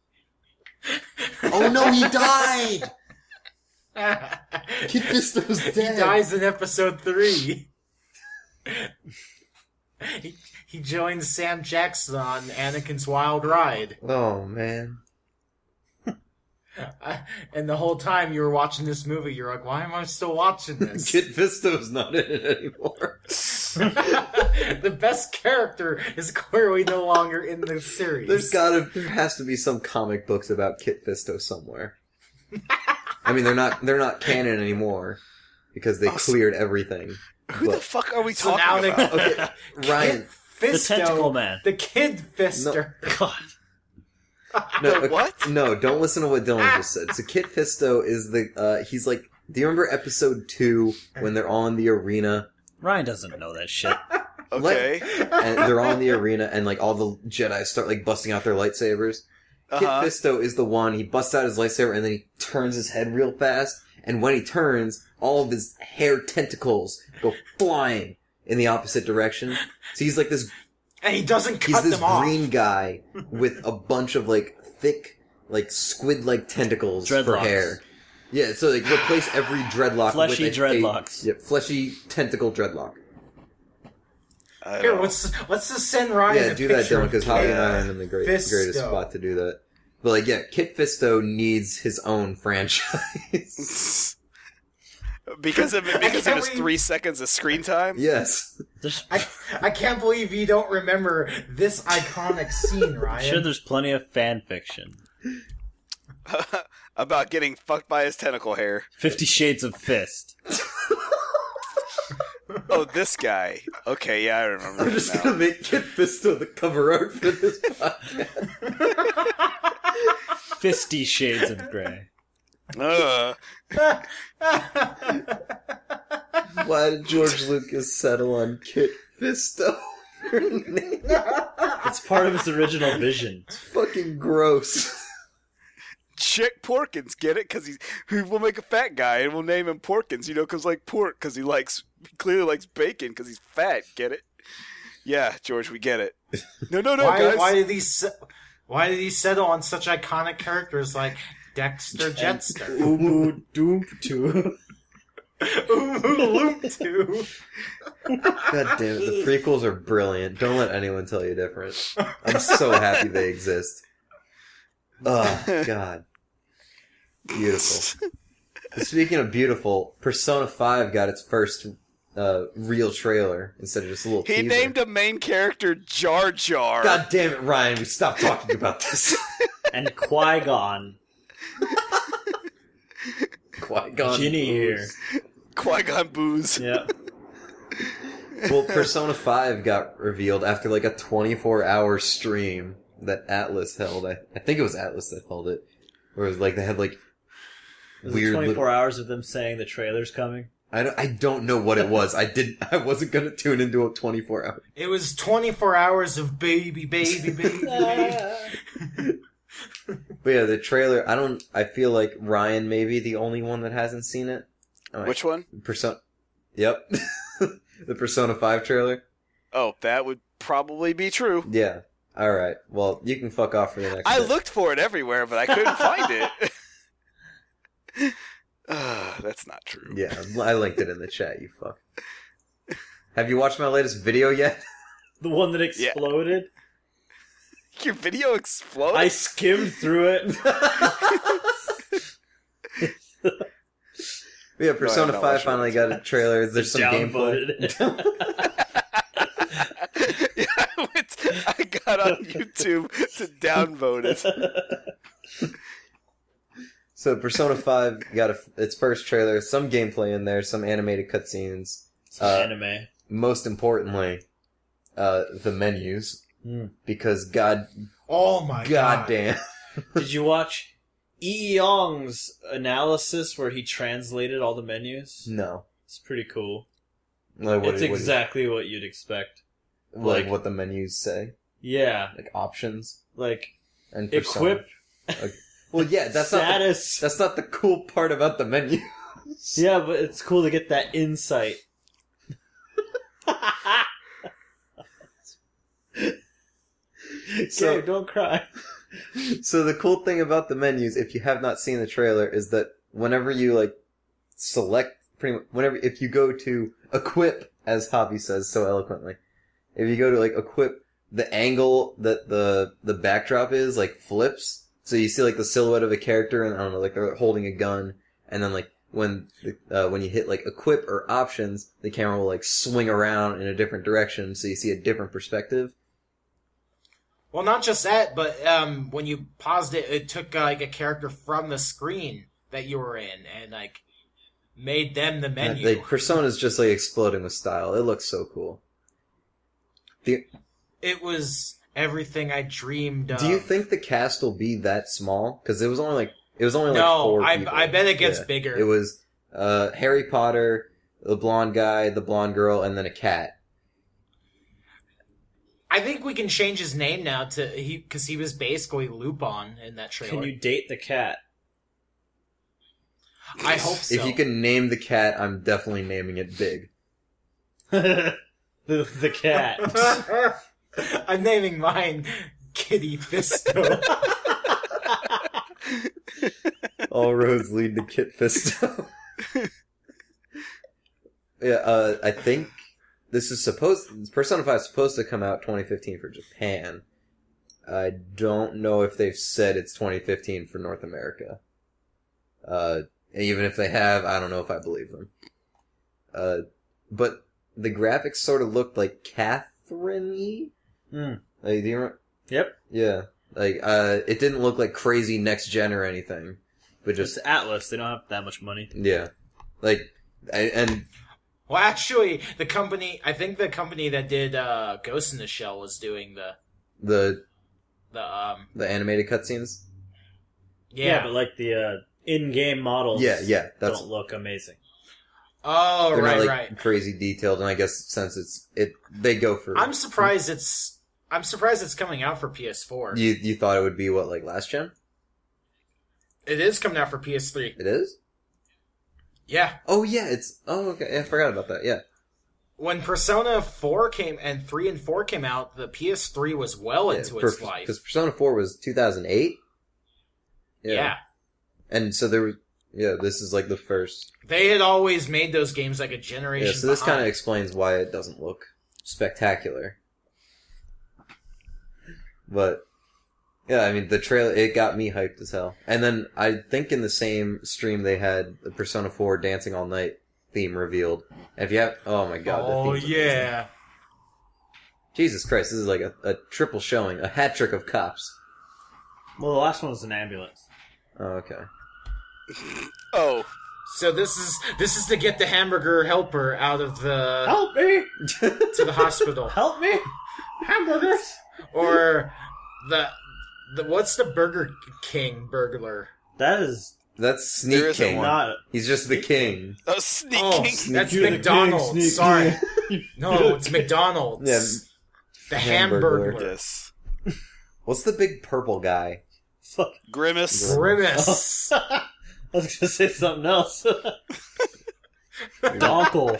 Oh no, he died! Kit Fisto's He dead! dies in episode three. he, he joins Sam Jackson on Anakin's Wild Ride. Oh man. Uh, and the whole time you were watching this movie, you're like, why am I still watching this? Kit Fisto's not in it anymore. The best character is clearly no longer in the series. There's gotta, there has to be some comic books about Kit Fisto somewhere. I mean, they're not, they're not canon anymore because they Oh, so- cleared everything. Who the But- fuck are we so talking now they about? Okay, Ryan. Kid The Fisto, Tentacle Man. the Kid Fister. God. No, The okay, what? No, don't listen to what Dylan just said. So Kit Fisto is the, uh, he's like, do you remember episode two when they're all in the arena Ryan doesn't know that shit. Okay. and they're all in the arena and like all the Jedi start like busting out their lightsabers? Uh-huh. Kit Fisto is the one, he busts out his lightsaber and then he turns his head real fast, and when he turns, all of his hair tentacles go flying in the opposite direction. So he's like this, And he doesn't he's cut this them off. green guy with a bunch of like thick, like squid-like tentacles for Dreadlocks. hair. Yeah, so like replace every dreadlock Fleshy with a, dreadlocks. A, yep, fleshy tentacle dreadlock. I Here, know. let's let's just send Ryan Yeah, a do that, picture Dylan, of because Kit Hobby and I are in the great, Fisto. greatest spot to do that. But like, yeah, Kit Fisto needs his own franchise. because of because of can't his believe- three seconds of screen time. Yes. There's, I I can't believe you don't remember this iconic scene, I'm Ryan. sure there's plenty of fan fiction. About getting fucked by his tentacle hair. Fifty Shades of Fist. Oh, this guy. Okay, yeah, I remember I'm him just now. gonna make Kit Fisto the cover art for this podcast. Fifty Shades of Grey. Uh, Why did George Lucas settle on Kit Fisto? It's part of his original vision. It's fucking gross. Chick Porkins, get it? Because he's he will make a fat guy and we'll name him Porkins. You know, because like pork, because he likes he clearly likes bacon because he's fat. Get it? Yeah, George, we get it. No, no, no, why guys. why did he se- why did he settle on such iconic characters like Dexter Jetster? Umu Doom two. Loop two. God damn it, the prequels are brilliant. Don't let anyone tell you different. I'm so happy they exist. Oh, God. Beautiful. Speaking of beautiful, Persona five got its first uh, real trailer instead of just a little He teaser. named a main character Jar Jar. God damn it, Ryan, we stopped talking about this. And Qui-Gon. Qui-Gon. Ginny here. Qui-Gon Booze. Yeah. Well, Persona five got revealed after like a twenty-four hour stream that Atlas held. I, I think it was Atlas that held it. Where it was like, they had like Was weird it twenty-four little- hours of them saying the trailer's coming? I don't, I don't know what it was. I did. I wasn't gonna tune into a twenty-four hour. It was twenty-four hours of baby, baby, baby. baby. But yeah, the trailer. I don't. I feel like Ryan may be the only one that hasn't seen it. Am I- Which one? Persona? Yep, the Persona five trailer. Oh, that would probably be true. Yeah. All right. Well, you can fuck off for the next. I bit. looked for it everywhere, but I couldn't find it. uh, that's not true. Yeah, I linked it in the chat. You fuck. Have you watched my latest video yet? The one that exploded? Your video exploded? I skimmed through it. Yeah, Persona not five watched finally it. got a trailer. There's some gameplay. Downvoted it. yeah, I, went, I got on YouTube to downvote it. So Persona five got a, its first trailer, some gameplay in there, some animated cutscenes. Some Uh, anime. Most importantly, uh, the menus. Hmm. Because god, Oh my god. goddamn. Did you watch Yi Yong's analysis where he translated all the menus? No. It's pretty cool. Like, what, It's what- exactly what you'd expect. like, like- what the menus say. Yeah, Like options like and Persona. equip, Well, yeah, that's not the, status. that's not the cool part about the menu. Yeah, but it's cool to get that insight. So- Gabe, don't cry. So the cool thing about the menus, if you have not seen the trailer, is that whenever you like select, pretty much, whenever if you go to equip, as Hobby says so eloquently, if you go to like equip, the angle that the the backdrop is like flips, so you see like the silhouette of a character, and I don't know, like they're holding a gun, and then like when the, uh, when you hit like equip or options, the camera will like swing around in a different direction, so you see a different perspective. Well, not just that, but um, when you paused it, it took uh, like a character from the screen that you were in and like made them the menu. Like Persona's just like exploding with style. It looks so cool. The, It was everything I dreamed of. do you think the cast will be that small? Because it was only like it was only like No, four I- people. I bet it gets bigger. It was uh, Harry Potter, the blonde guy, the blonde girl, and then a cat. I think we can change his name now to he because he was basically Lupin in that trailer. Can you date the cat? I hope so. If you can name the cat, I'm definitely naming it Big. the the cat. I'm naming mine Kitty Fisto. All roads lead to Kit Fisto. Yeah, uh, I think this is supposed Persona five is supposed to come out twenty fifteen for Japan. I don't know if they've said it's twenty fifteen for North America. Uh, even if they have, I don't know if I believe them. Uh, but the graphics sort of looked like Catherine-y. Mm. Like, do you remember? Yep. Yeah. Like, uh, it didn't look like crazy next gen or anything. But Just just, Atlas. They don't have that much money. yeah. Like, I, and, Well, actually, the company, I think the company that did uh, Ghost in the Shell was doing the, the, the um, the animated cutscenes. yeah. Yeah, but like the uh, in-game models Yeah, yeah. That's, don't look amazing. oh, they're right, not, like, right. crazy detailed, and I guess since it's, it, they go for, I'm surprised it's, I'm surprised it's coming out for P S four. you, you thought it would be what, like last gen? It is coming out for P S three. It is? Yeah. Oh yeah, it's, oh okay, I forgot about that, yeah. When Persona four came, and three and four came out, the P S three was well yeah, into per- its life. Because Persona four was two thousand eight? Yeah. And so there was, yeah, this is like the first. They had always made those games like a generation Yeah, so this kind of behind. explains why it doesn't look spectacular. But, yeah, I mean, the trailer, it got me hyped as hell. And then I think in the same stream they had the Persona four Dancing All Night theme revealed. And if you have, oh my god, Oh, the theme's amazing. yeah. Jesus Christ, this is like a, a triple showing, a hat trick of cops. Well, the last one was an ambulance. Oh, okay. Oh, So this is this is to get the hamburger helper out of the Help me! to the hospital, Help me! Hamburgers! or the the what's the Burger King burglar? That is That's Sneak There isn't King. one. not... He's just the king. oh, sneaking. Oh, that's You're the McDonald's. king, sneak Sorry, king. no, it's McDonald's. Yeah, the Hamburglar. Hamburglar. Yes. What's the big purple guy? Fuck. Grimace. Grimace. I was gonna say something else. Donkel.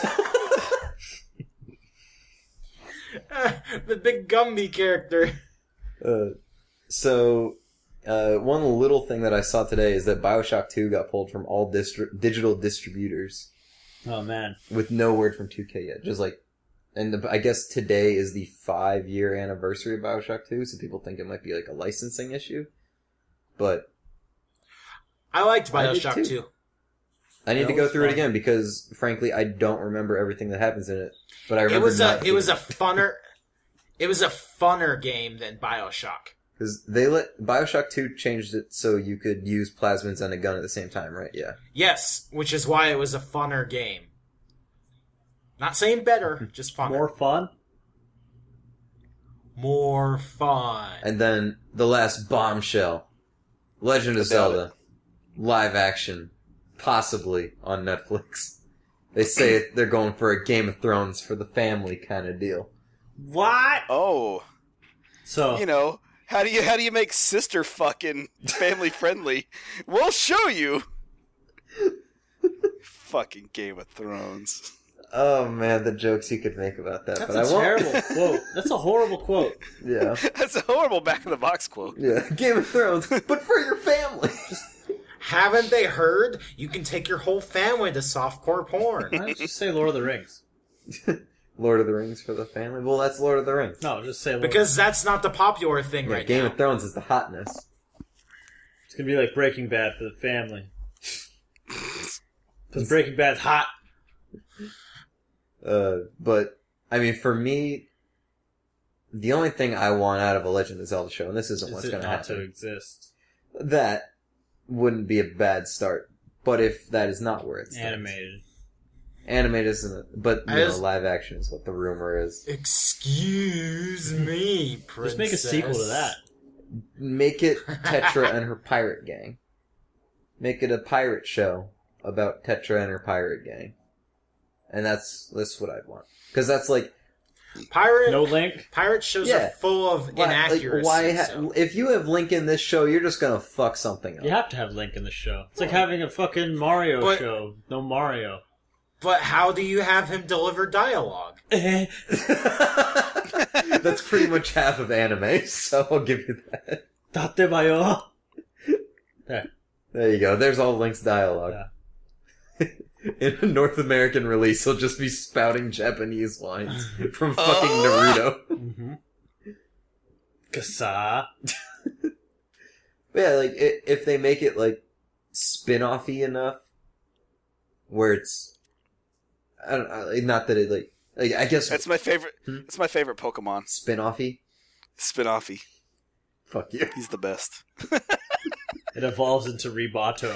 The big Gumby character. Uh, so, uh, one little thing that I saw today is that Bioshock two got pulled from all distri- digital distributors Oh man. with no word from two K yet. Just like, and the, I guess today is the five year anniversary of Bioshock two, so people think it might be like a licensing issue. But I liked I did Bioshock too. two. I need That to go was through it fun. again because, frankly, I don't remember everything that happens in it. But I remember It was a not it was a funner it was a funner game than Bioshock. because they let Bioshock two changed it so you could use plasmids and a gun at the same time, right? Yeah. Yes, which is why it was a funner game. Not saying better, just funner. More fun? More fun. And then the last bombshell, Legend of I doubt Zelda, live action, possibly on Netflix. They say they're going for a Game of Thrones for the family kind of deal. What? Oh, So, you know, how do you how do you make sister fucking family friendly? We'll show you. Fucking Game of Thrones. Oh man, the jokes you could make about that, that's but I a won't. terrible quote. That's a horrible quote. Yeah, That's a horrible back of the box quote. yeah, Game of Thrones, but for your family. Haven't they heard? You can take your whole family to softcore porn. Why don't you say Lord of the Rings? Lord of the Rings for the family. Well, that's Lord of the Rings. No, just say Lord. Because that's not the popular thing Yeah, right Game now. of Thrones is the hotness. It's gonna be like Breaking Bad for the family. Because Breaking Bad's hot. Uh, but I mean, for me, the only thing I want out of a Legend of Zelda show, and this isn't Is what's it going to not to happen, exist? that wouldn't be a bad start. But if that is not where it's Animated. animated isn't, but you I know, just- live action is what the rumor is. Excuse me, princess. Just make a sequel to that. Make it Tetra and her pirate gang. Make it a pirate show about Tetra and her pirate gang, and that's that's what I'd want. Because that's like, Pirate No Link? pirate shows Yeah. are full of why, like, inaccuracies. why ha- so- if you have Link in this show, you're just gonna fuck something up. You have to have Link in the show. It's like having a fucking Mario But- show. No Mario. But how do you have him deliver dialogue? That's pretty much half of anime, so I'll give you that. Datebayo. There. There you go. There's all Link's dialogue. In a North American release, he'll just be spouting Japanese lines from fucking Oh. Naruto. Mm-hmm. Kasa. But yeah, like, i if they make it, like, spin-off-y enough, where it's... I don't know, not that it, like... like I guess... That's my favorite. Hmm? That's my favorite Pokemon. Spin-off-y? Spinoffy. Fuck you. He's the best. It evolves into Rebato.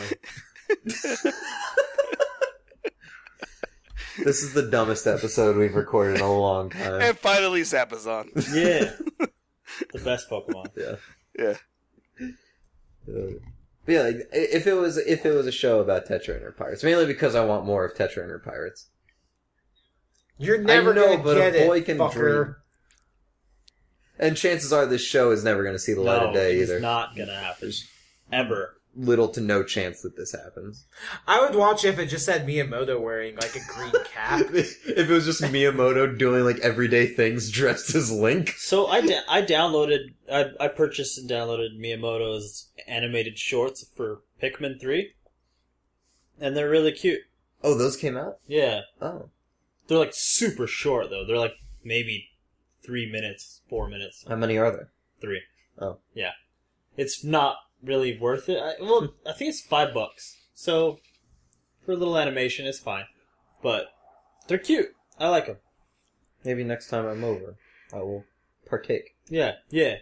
This is the dumbest episode we've recorded in a long time. And finally, Zapazon. Yeah. The best Pokemon. Yeah. Yeah. Uh, but yeah, like, i- if it was if it was a show about Tetra Inner Pirates, mainly because I want more of Tetra Inner Pirates. You're never I know, gonna but a get boy it, can fucker. dream. And chances are this show is never going to see the light No, of day it's either. not gonna happen. Ever. Little to no chance that this happens. I would watch it if it just had Miyamoto wearing like a green cap. If it was just Miyamoto doing like everyday things dressed as Link. So I, da- I downloaded, I, I purchased and downloaded Miyamoto's animated shorts for Pikmin three. And they're really cute. Oh, those came out? Yeah. Oh. They're like super short though. They're like maybe three minutes, four minutes. How many are there? Three. Oh. Yeah. It's not really worth it. I, well, I think it's five bucks. So, for a little animation, it's fine. But, they're cute. I like them. Maybe next time I'm over, I will partake. Yeah, yeah.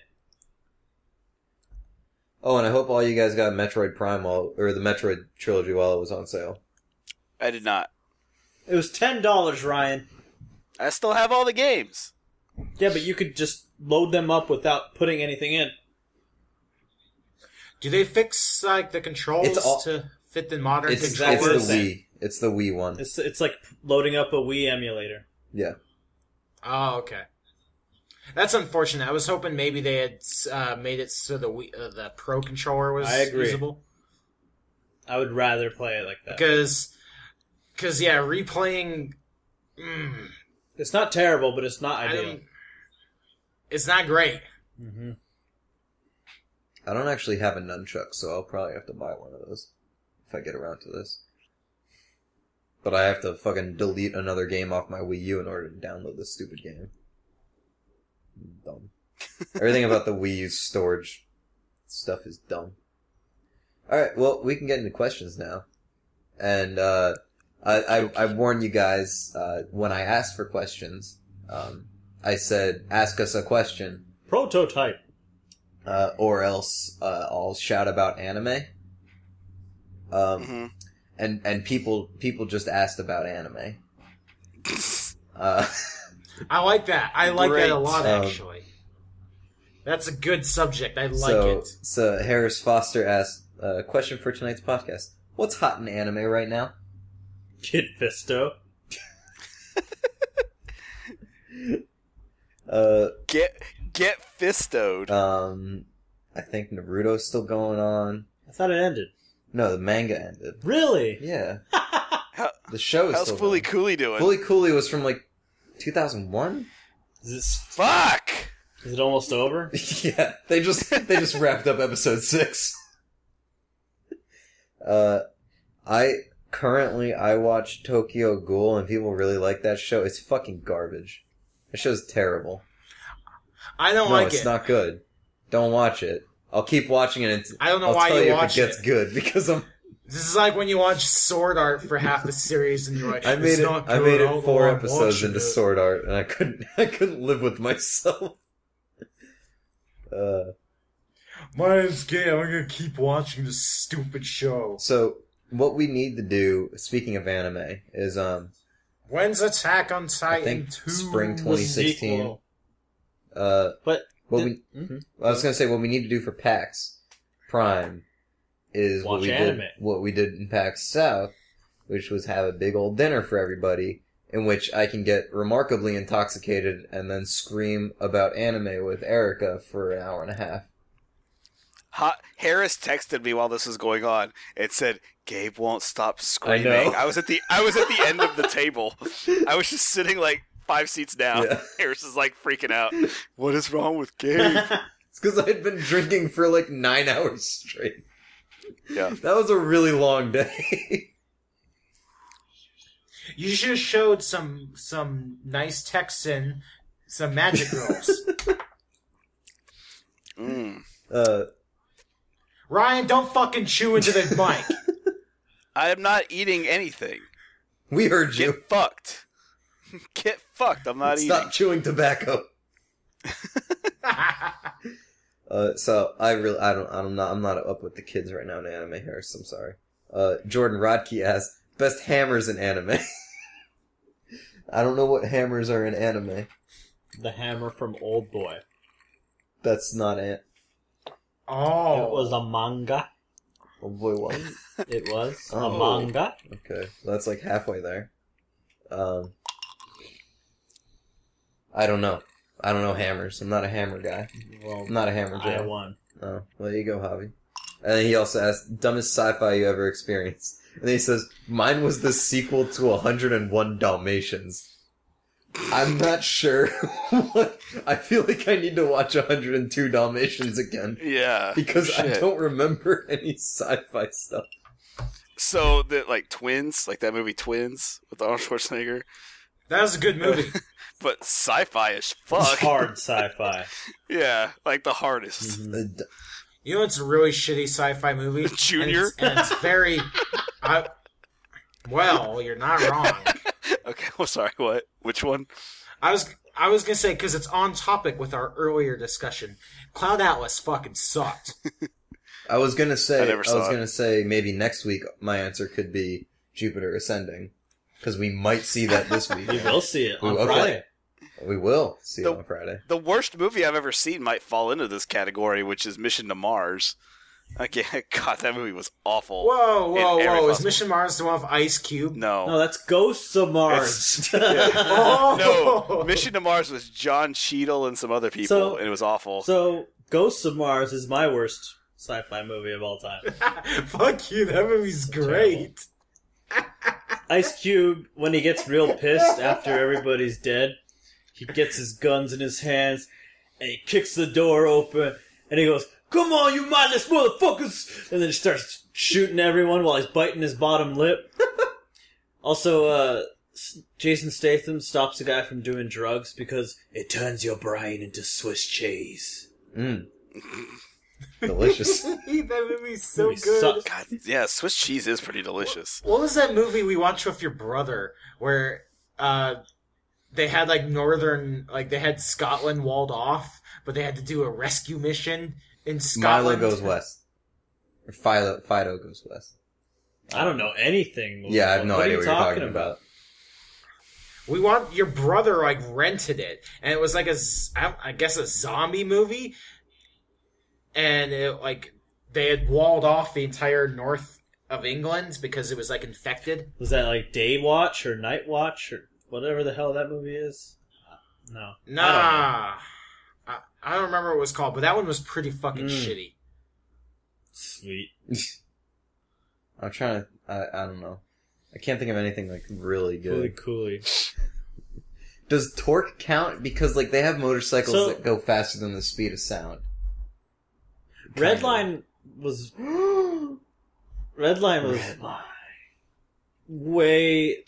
Oh, and I hope all you guys got Metroid Prime while, or the Metroid trilogy while it was on sale. I did not. It was ten dollars, Ryan. I still have all the games. Yeah, but you could just load them up without putting anything in. Do they fix like the controls It's all- to fit the modern It's, exactly it's controllers? the same. Wii. It's the Wii one. It's it's like loading up a Wii emulator. Yeah. Oh, okay. That's unfortunate. I was hoping maybe they had uh, made it so the Wii, uh, the Pro controller was I agree. usable. I would rather play it like that. Because, because yeah, replaying. Mm, It's not terrible, but it's not I ideal. don't- it's not great. Mm-hmm. I don't actually have a nunchuck, so I'll probably have to buy one of those if I get around to this. But I have to fucking delete another game off my Wii U in order to download this stupid game. Dumb. Everything about the Wii U's storage stuff is dumb. Alright, well, we can get into questions now. And, uh, I, I, I warned you guys, uh, when I asked for questions, um, I said, ask us a question. Prototype. Uh, or else uh, I'll shout about anime. Um, hmm and and people people just asked about anime. Uh, I like that. I like that a Great. lot, Um, actually. That's a good subject. I like so it. so Harris Foster asked a uh, question for tonight's podcast: what's hot in anime right now? Kid Fisto. Uh, Get get fistoed. um, I think Naruto's still going on. I thought it ended. No, the manga ended. Really? Yeah, How, the show is how's still Fully going. Cooley doing? Fully Cooley was from like two thousand one. Is, this, Fuck! is it almost over? Yeah, they just they just wrapped up episode six. Uh, I currently I watch Tokyo Ghoul, and people really like that show. It's fucking garbage. That show's terrible. I don't no, like it's it. not good. Don't watch it. I'll keep watching it. And I don't know I'll why tell you you watch if it gets it. good because I'm. This is like when you watch Sword Art for half the series and you're like, I "It's made it. not I good, made I don't it four know, I'm episodes watching into it." Sword Art, and I couldn't. I couldn't live with myself. Uh. Mine's gay. I'm gonna keep watching this stupid show. So what we need to do, speaking of anime, is um. When's Attack on Titan think two? spring The twenty sixteen. sequel. Uh, But what the- we Mhm. I was gonna say what we need to do for PAX Prime is what Watch we anime. did what we did in PAX South, which was have a big old dinner for everybody, in which I can get remarkably intoxicated and then scream about anime with Erica for an hour and a half. Hot, Harris texted me while this was going on. It said, "Gabe won't stop screaming." know. I was at the I was at the end of the table. I was just sitting like five seats down. Yeah. Harris is like freaking out. What is wrong with Gabe? It's because I'd been drinking for like nine hours straight. Yeah. That was a really long day. You should have showed some some nice Texan, some magic girls. Mm. Uh, Ryan, don't fucking chew into the mic. I am not eating anything. we heard you. Get fucked. Get fucked. I'm not Stop eating. chewing tobacco. Uh, so I really, I don't, I'm not, I'm not up with the kids right now in anime, Harris. I'm sorry. Uh, Jordan Rodkey asks, best hammers in anime. I don't know what hammers are in anime. The hammer from Old Boy. That's not it. Oh. It was a manga. Oh boy, what? It was Oh. a manga. Okay, well, that's like halfway there. Um, I don't know. I don't know hammers. I'm not a hammer guy. Well, I'm not a hammer I guy. won. Oh, well, there you go, Javi. And then he also asked, dumbest sci-fi you ever experienced. And then he says, mine was the sequel to one hundred one Dalmatians. I'm not sure what... I feel like I need to watch one hundred two Dalmatians again. Yeah. Because I shit. don't remember any sci-fi stuff. So, the, like, Twins, like that movie Twins with Arnold Schwarzenegger, That was a good movie. but sci-fi as It's fuck. hard sci-fi. Yeah, like the hardest. Mhm. Uh, d- You know what's a really shitty sci-fi movie? Junior? And it's, and it's very... I, well, you're not wrong. Okay, well, sorry, what? Which one? I was I was gonna say, because it's on topic with our earlier discussion, Cloud Atlas fucking sucked. I was gonna say, I I, never was saw it. gonna say maybe next week my answer could be Jupiter Ascending. Because we might see that this week. We will see it on Okay. Friday. We will see The- it on Friday. The worst movie I've ever seen might fall into this category, which is Mission to Mars. Okay, God, that movie was awful. Whoa, In whoa, every whoa! Is possible- Mission Mars the one with Ice Cube? No. No, that's Ghosts of Mars. Oh! No, Mission to Mars was John Cheadle and some other people, So- and it was awful. So, Ghosts of Mars is my worst sci-fi movie of all time. Fuck you! That movie's great. Ice Cube, when he gets real pissed after everybody's dead, he gets his guns in his hands, and he kicks the door open, and he goes, "Come on, you mindless motherfuckers!" And then he starts shooting everyone while he's biting his bottom lip. Also, uh, Jason Statham stops a guy from doing drugs because it turns your brain into Swiss cheese. Mm. Delicious. that movie's so Movie good. sucks. God, yeah, Swiss cheese is pretty delicious. What was that movie we watched with your brother where uh they had like northern like they had Scotland walled off, but they had to do a rescue mission in Milo Scotland? goes west. Or Philo, Fido goes west. I don't know anything. Yeah, I have no what idea are what you you're talking about. We want your brother like rented it, and it was like a z- I I guess a zombie movie, and it like they had walled off the entire north of England because it was like infected. Was that like Day Watch or Night Watch or whatever the hell that movie is? No. I don't know. Nah, I, I don't remember what it was called, but that one was pretty fucking Mm. shitty. Sweet. I'm trying to, I, I don't know. I can't think of anything like really Cooly good. cooly. Does torque count? Because like they have motorcycles So- that go faster than the speed of sound. Redline was Redline was Redline. way.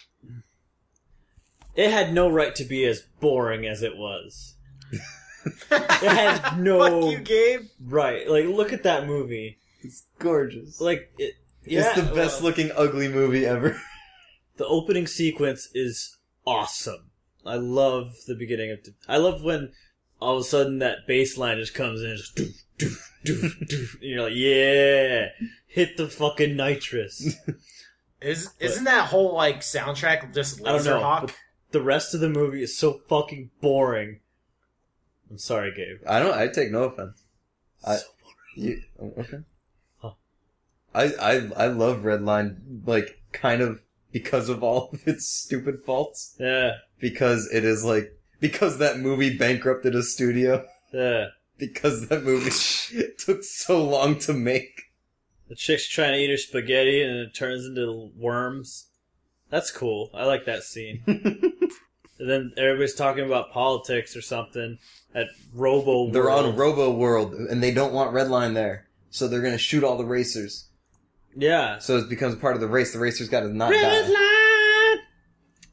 It had no right to be as boring as it was. It had no Fuck you, Gabe. right. Like, look at that movie. It's gorgeous. Like, it, yeah, it's the best well, looking ugly movie ever. The opening sequence is awesome. I love the beginning of. I love when all of a sudden that bass line just comes in and just. Doof, doof, doof, doof, and you're like, yeah, hit the fucking nitrous. Is isn't that whole like soundtrack just I don't know. Laserhawk? But the rest of the movie is so fucking boring. I'm sorry, Gabe. I don't. I take no offense. I- So You, oh, okay. Huh. I, I I love Redline, like, kind of because of all of its stupid faults. yeah, Because it is like, because that movie bankrupted a studio. yeah. Because that movie took so long to make. The chick's trying to eat her spaghetti and it turns into worms. That's cool. I like that scene. And then everybody's talking about politics or something at Robo World. They're on Robo World, and they don't want Redline there. So they're gonna shoot all the racers. Yeah. So it becomes part of the race. The racers gotta not die. Redline!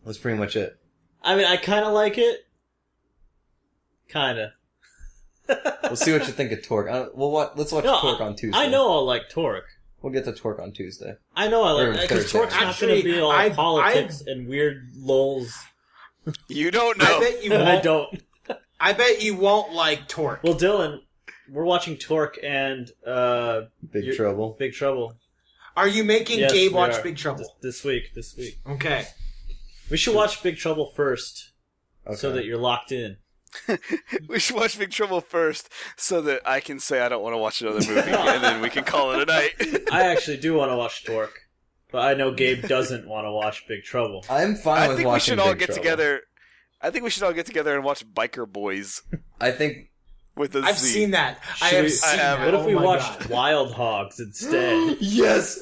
That's pretty much it. I mean, I kind of like it. Kind of. We'll see what you think of Torque. Uh, we'll watch, let's watch No, Torque on Tuesday. I know I'll like Torque. We'll get to Torque on Tuesday. I know I Or like because Thursday. Torque's not going Actually, to be all I- politics and weird lulls. You don't I know. bet you I won't. don't. I bet you won't like Torque. Well, Dylan, we're watching Torque and uh, Big You're- Trouble. Big Trouble. Are you making Yes, Gabe we watch are. Big This, Trouble? this week. This week. Okay. We should watch Big Trouble first, Okay. so that you're locked in. We should watch Big Trouble first so that I can say I don't want to watch another movie, and then we can call it a night. I actually do want to watch Torque, but I know Gabe doesn't want to watch Big Trouble. I'm fine I with think we watching should all Big get Trouble. together. I think we should all get together and watch Biker Boys I think with a I've Z. seen that. I Should have we- seen I have that. it. What if Oh we my watched God. Wild Hogs instead? yes.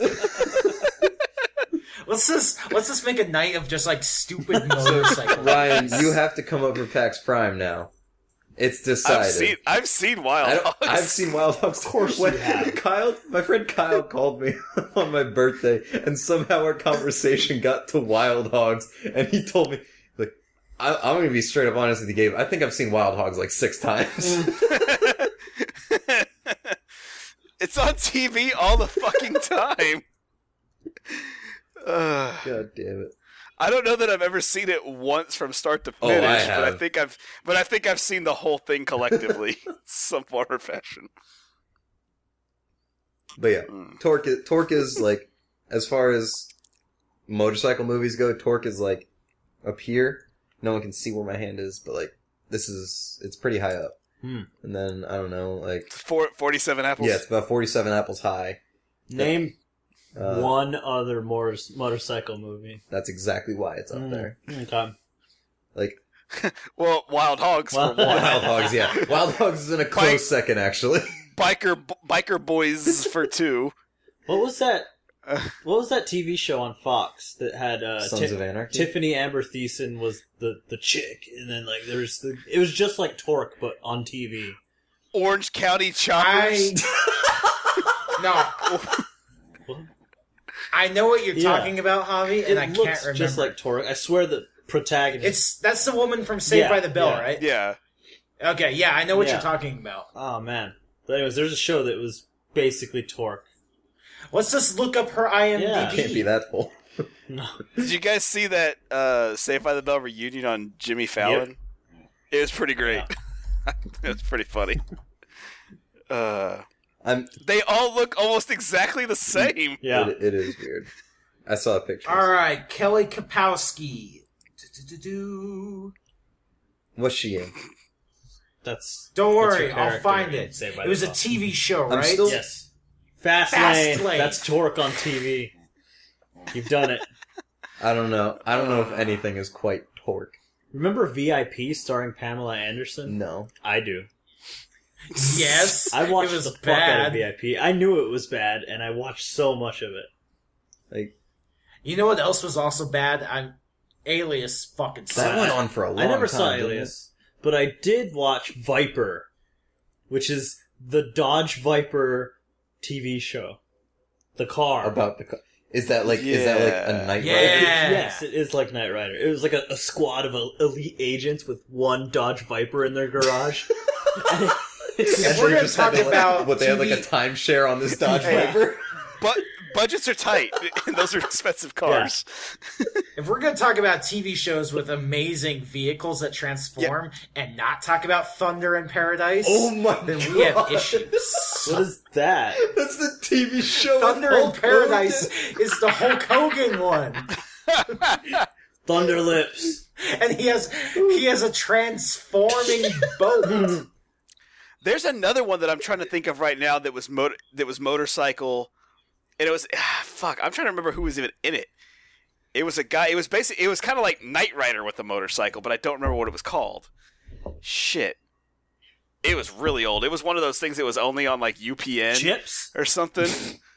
Let's just let's just make a night of just like stupid motorcycle. Ryan, you have to come over PAX Prime now. It's decided. I've seen. I've seen Wild I don't, Hogs. I've seen Wild Hogs. Of course when you have. Kyle, my friend Kyle called me on my birthday, and somehow our conversation got to Wild Hogs, and he told me, like, I, I'm going to be straight up honest with you, Gabe. I think I've seen Wild Hogs like six times. It's on T V all the fucking time. Uh, God damn it. I don't know that I've ever seen it once from start to Oh, I finish, but I have. think I've but I think I've seen the whole thing collectively, some form or fashion. But yeah, Mm. Torque is, Torque is like, as far as motorcycle movies go, Torque is like up here. No one can see where my hand is, but like, this is, it's pretty high up. Hmm. And then, I don't know, like, Four, forty-seven apples. yeah, it's about forty-seven apples high. Name Uh, one other motor- motorcycle movie. That's exactly why it's up Mm, there. Okay. Like, Well, Wild Hogs Well- for one. Wild Hogs, yeah. Wild Hogs is in a close Bike- second, actually. Biker Biker Boys for two. What was that? Uh, What was that T V show on Fox that had uh, Sons Ti- of Anarchy. Tiffany Amber Thiessen was the, the chick, and then like there was the it was just like Torque but on T V. Orange County I Choppers. no. What? I know what you're Yeah. talking about, Javi, It and I looks can't remember. just like Torque. I swear the protagonist. It's that's the woman from Saved Yeah, by the Bell, yeah. right? Yeah. Okay, yeah, I know what Yeah. you're talking about. Oh man. But anyways, there's a show that was basically Torque. Let's just look up her I M D B. Yeah. Can't be that full. No. Did you guys see that uh, Saved by the Bell reunion on Jimmy Fallon? It was pretty great. It was pretty funny. Uh, I'm. they all look almost exactly the same. Yeah. It, it is weird. I saw a picture. All right, Kelly Kapowski. Do-do-do-do. What's she in? That's Don't that's worry, her I'll character find in it. Saved by It the was a Bell. T V show, I'm right? still- Yes. Fast, Fast Lane. Lane. That's Torque on T V. You've done it. I don't know. I don't know if anything is quite Torque. Remember V I P starring Pamela Anderson? No. I do. Yes. I watched it was the fuck out of bad. V I P. I knew it was bad, and I watched so much of it. Like, You know what else was also bad? I'm Alias fucking that sucked. went on for a long I never time. saw didn't it? Alias, but I did watch Viper, which is the Dodge Viper T V show. The car. About the. Co- is that like? Is that like Yeah. a Knight Yeah. Rider? Yes, it is like Knight Rider. It was like a, a squad of elite agents with one Dodge Viper in their garage. If And we're they gonna just had talk to, like, about what they had like a T V timeshare on this Dodge Hey. Viper. But budgets are tight, and those are expensive cars. If we're going to talk about T V shows with amazing vehicles that transform and not talk about Thunder in Paradise, Oh my then god! we have issues. What is that? That's the T V show. with Thunder in Hulk Paradise Hogan. is the Hulk Hogan one, Thunder Lips. and he has he has a transforming boat. There's another one that I'm trying to think of right now that was motor that was motorcycle, and it was ah, fuck. I'm trying to remember who was even in it. It was a guy. It was basically it was kind of like Knight Rider with a motorcycle, but I don't remember what it was called. Shit. It was really old. It was one of those things that was only on like U P N Chips? or something.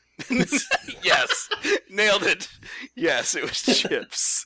Yes, nailed it. Yes, it was Chips.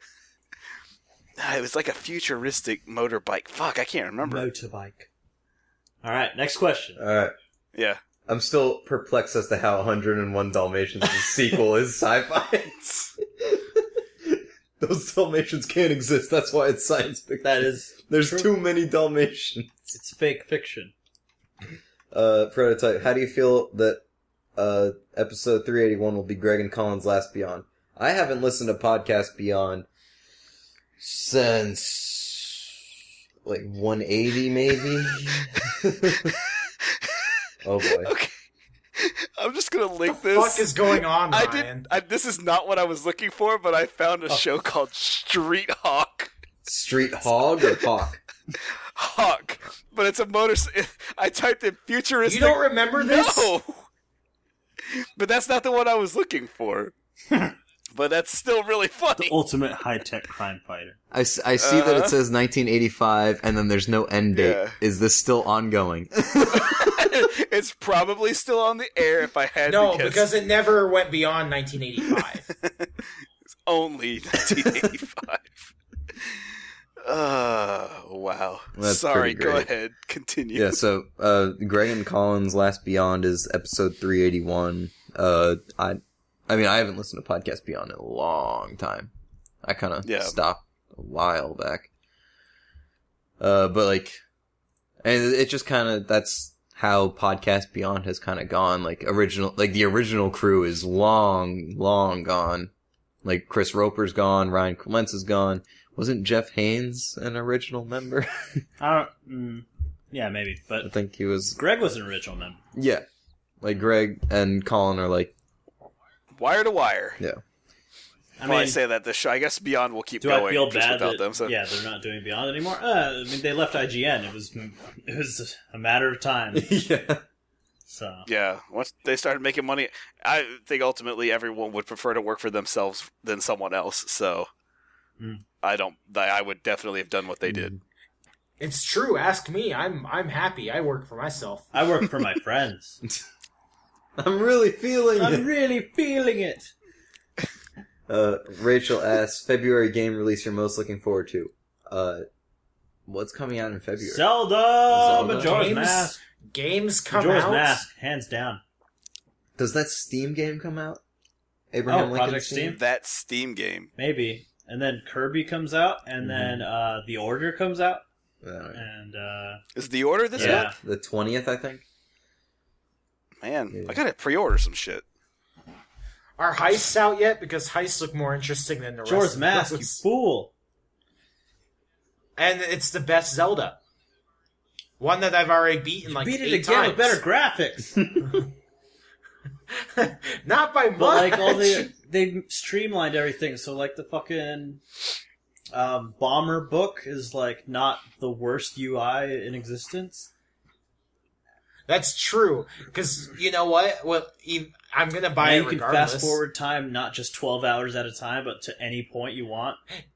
Ah, It was like a futuristic motorbike. Fuck, I can't remember. Motorbike. Alright, next question. All right. Yeah. I'm still perplexed as to how one hundred one Dalmatians' sequel is sci-fi. Those Dalmatians can't exist. That's why it's science fiction. That is, There's true. too many Dalmatians. It's fake fiction. Uh, Prototype, how do you feel that uh, episode three eighty-one will be Greg and Colin's last Beyond? I haven't listened to Podcast Beyond since, like, one eighty, maybe? Oh, boy. Okay. I'm just gonna link What the this. fuck is going on, I Ryan? did. I, this is not what I was looking for, but I found a Oh. show called Street Hawk. Street Hog or Hawk? Hawk, but it's a motor. I typed in futuristic. You don't remember this? No, but that's not the one I was looking for. But that's still really funny. The ultimate high-tech crime fighter. I, s- I see that Uh-huh. it says nineteen eighty-five and then there's no end date. Yeah. Is this still ongoing? It's probably still on the air if I had No, to guess. because it never went beyond nineteen eighty-five. It's only nineteen eighty-five. Uh, wow. That's Sorry, pretty go great. ahead. Continue. Yeah, so uh, Greg and Colin's Last Beyond is episode three eighty-one. Uh, I, I mean, I haven't listened to Podcast Beyond in a long time. I kind of Yeah. stopped a while back. Uh, but like, and it just kind of that's how Podcast Beyond has kind of gone. Like original, like the original crew is long, long gone. Like Chris Roper's gone, Ryan Clements is gone. Wasn't Jeff Haynes an original member? I don't. Mm, yeah, maybe, I but think he was. Greg was an original member. Yeah, like Greg and Colin are like, Wire to wire. yeah. I Well, I mean, say that the show, I guess Beyond will keep do going I feel just bad without that them. So yeah, they're not doing Beyond anymore? Uh, I mean, they left I G N. It was it was a matter of time. yeah. So yeah, once they started making money, I think ultimately everyone would prefer to work for themselves than someone else. So Mm. I don't. I I would definitely have done what they did. It's true. Ask me. I'm I'm happy. I work for myself. I work for my friends. I'm really feeling I'm it. really feeling it. Uh, Rachel asks, February game release you're most looking forward to? Uh, what's coming out in February? Zelda, Zelda? Majora's Games? Mask. Games come Majora's out. Mask, hands down. Does that Steam game come out? Abraham Oh, Lincoln Project Steam? That Steam game. Maybe. And then Kirby comes out, and Mhm. then uh, The Order comes out, Uh, and uh, Is the order this Yeah. month? the twentieth, I think. Man, Yeah. I gotta pre-order some shit. Are heists out yet? Because heists look more interesting than the rest. Majora's of Mask, you those. fool. And it's the best Zelda. One that I've already beaten like Beat it eight again times. with better graphics. Not by much. But like all the they streamlined everything, so like the fucking um, Bomber book is like not the worst U I in existence. That's true. Because you know what? Well, ev- I'm gonna buy Now it you can regardless. fast forward time not just twelve hours at a time, but to any point you want.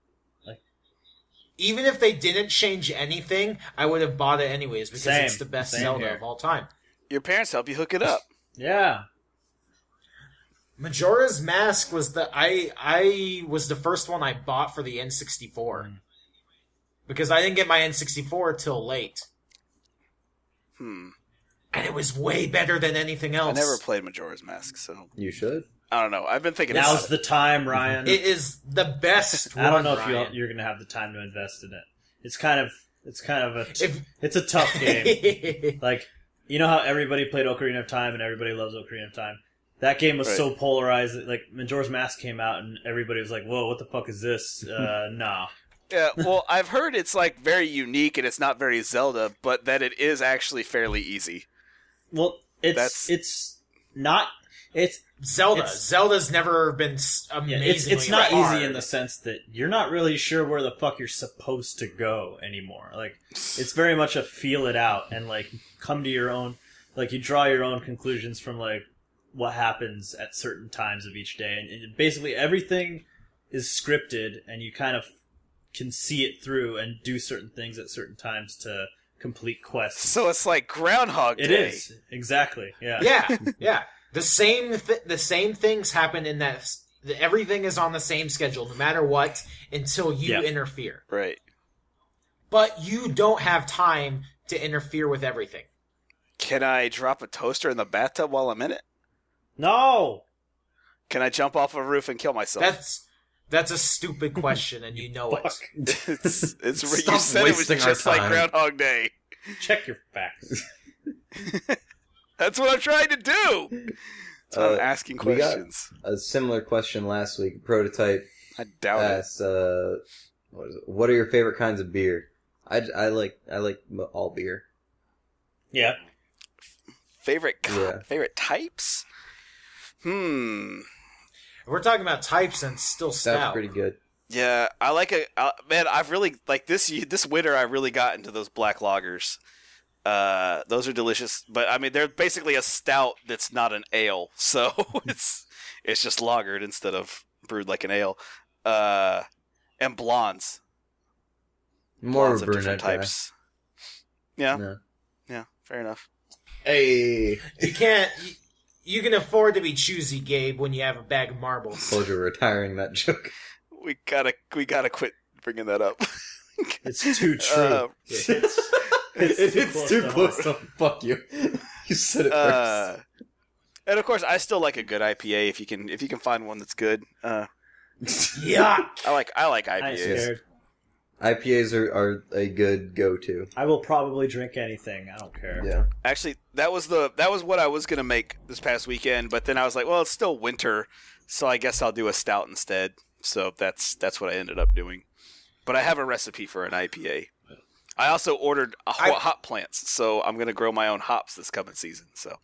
Even if they didn't change anything, I would have bought it anyways because Same. it's the best Same Zelda here. of all time. Your parents help you hook it up. Yeah. Majora's Mask was the I I was the first one I bought for the N sixty-four Mm. because I didn't get my N sixty-four till late, Hmm. and it was way better than anything I else. never played Majora's Mask, so You should. I don't know. I've been thinking Now's about the time, Ryan. It is the best. I don't one, know if Ryan. you you're gonna have the time to invest in it. It's kind of it's kind of a If it's a tough game. Like, you know how everybody played Ocarina of Time and everybody loves Ocarina of Time? That game was Right. so polarized. that, Like, Majora's Mask came out and everybody was like, whoa, what the fuck is this? Uh, nah. Yeah, well, I've heard it's like very unique and it's not very Zelda, but that it is actually fairly easy. Well, it's That's- it's not... It's Zelda, It's- Zelda's never been s- yeah, amazingly it's it's not hard. easy in the sense that you're not really sure where the fuck you're supposed to go anymore. Like, it's very much a feel it out and like come to your own, like you draw your own conclusions from like what happens at certain times of each day, and, and basically everything is scripted, and you kind of can see it through and do certain things at certain times to complete quests. So it's like Groundhog It Day. is exactly, yeah, Yeah, yeah. The same th- the same things happen in that. s- Everything is on the same schedule, no matter what, until you Yeah. interfere. Right. But you don't have time to interfere with everything. Can I drop a toaster in the bathtub while I'm in it? No, Can I jump off a roof and kill myself? That's That's a stupid question, and you know it. it's it's you Stop said it was wasting our just like time. Groundhog Day. Check your facts. That's what I'm trying to do. That's why Uh, I'm asking we got- questions. A similar question last week. Prototype I doubt it. asked, uh, what, is it? What are your favorite kinds of beer? I, I like I like m- all beer. Yeah. Favorite co- Yeah. favorite types? Hmm. We're talking about types and still That's stout. pretty good. Yeah, I like a uh, man. I've really like this this winter. I really got into those black lagers. Uh, those are delicious, but I mean they're basically a stout that's not an ale, so it's it's just lagered instead of brewed like an ale. Uh, and blondes, More blondes of of a different brunette guy. types. Yeah, No. yeah, fair enough. Hey, You can't. You, you can afford to be choosy, Gabe, when you have a bag of marbles. told you we're retiring that joke. We gotta we gotta quit bringing that up. It's too true. Uh, it's, it's, It's too close to fuck you. You said it Uh, first. and of course, I still like a good I P A if you can if you can find one that's good. Uh, Yuck! I like I like I'm I P As. scared. I P As are, are a good go-to. I will probably drink anything. I don't care. Yeah. Actually, that was the that was what I was gonna make this past weekend, but then I was like, well, it's still winter, so I guess I'll do a stout instead. So that's that's what I ended up doing. But I have a recipe for an I P A. I also ordered a I- hop plants, so I'm gonna grow my own hops this coming season. So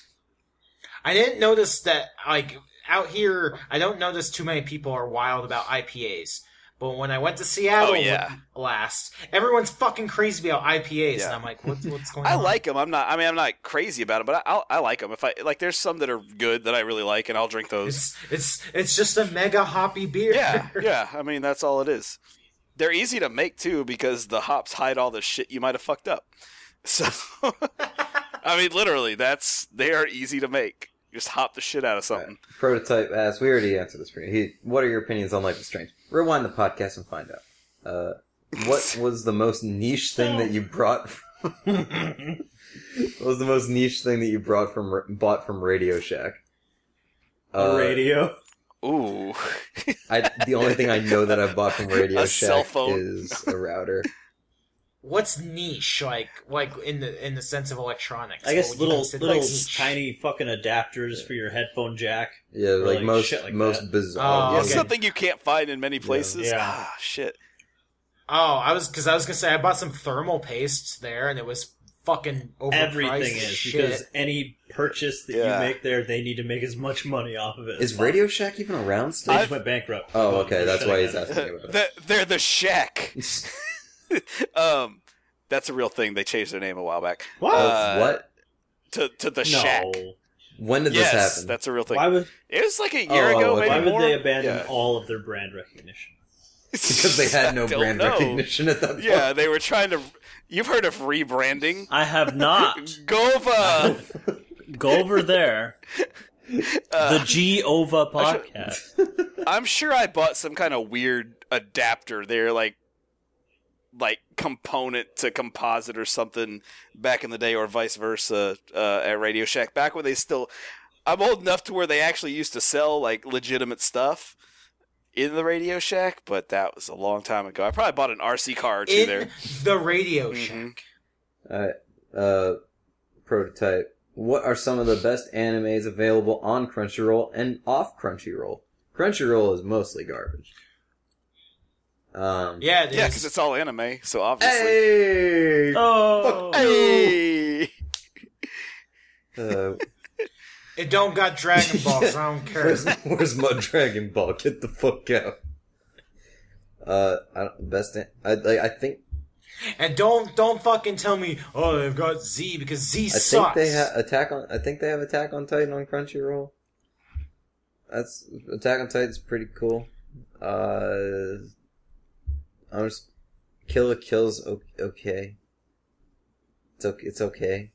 I didn't notice that, like, out here, I don't notice too many people are wild about I P As. But when I went to Seattle Oh, yeah. last, everyone's fucking crazy about I P As, Yeah. and I'm like, what, what's going I on? like them. I'm not. I mean, I'm not crazy about them, but I, I, I like them. If I like, there's some that are good that I really like, and I'll drink those. It's it's it's just a mega hoppy beer. Yeah, yeah. I mean, that's all it is. They're easy to make too because the hops hide all the shit you might have fucked up. So, I mean, literally, that's they are easy to make. You just hop the shit out of something. Right. Prototype asks, we already answered this for you. He, what are your opinions on Life is Strange? Rewind the podcast and find out. Uh, what was the most niche thing that you brought? From, what was the most niche thing that you brought from bought from Radio Shack? A radio. Ooh, I, the only thing I know that I've bought from Radio A Shack cell phone. is a router. What's niche, like like in the in the sense of electronics? I What guess would you little consider little niche? tiny fucking adapters for your headphone jack. Yeah, Or, like, like, most shit like most that. bizarre. Oh, yeah, okay. something you can't find in many places. Yeah. Ah, shit. Oh, I was because I was gonna say I bought some thermal paste there, and it was fucking overpriced. Everything as is shit. because any purchase that Yeah. you make there, they need to make as much money off of it. as Is Radio Shack even around They still? just I've- went bankrupt. Oh, okay, that's why he's Shut asking about it. They're, they're the Shack. um, that's a real thing. They changed their name a while back. What? Uh, What? To to the No. Shack. When did Yes, this happen? that's a real thing. Why would It was like a year Oh, ago, okay. maybe why would more. they abandon Yeah. all of their brand recognition? Because they had no I don't brand know. recognition at that point. Yeah, they were trying to. You've heard of rebranding? I have not. Gova. Go over there. Uh, The G Ova I should- podcast. I'm sure I bought some kind of weird adapter. They're like, like component to composite or something back in the day, or vice versa uh, at Radio Shack. Back when they still, I'm old enough to where they actually used to sell like legitimate stuff in the Radio Shack, but that was a long time ago. I probably bought an R C car or two in there. the Radio Mhm. Shack. Alright, uh, prototype. What are some of the best animes available on Crunchyroll and off Crunchyroll? Crunchyroll is mostly garbage. Um, Yeah, it Yeah, is. because it's all anime, so obviously. Hey! Oh, Hey! Uh, It don't got Dragon Balls. I don't care. where's, where's my Dragon Ball? Get the fuck out. Uh, I don't, best, an- I, like, I think, And don't don't fucking tell me, oh, they've got Z because Z I sucks. think they have Attack on, I think they have Attack on Titan on Crunchyroll. That's, Attack on Titan's pretty cool. Uh, I'm just, Kill la Kill's o- okay. It's okay, it's okay.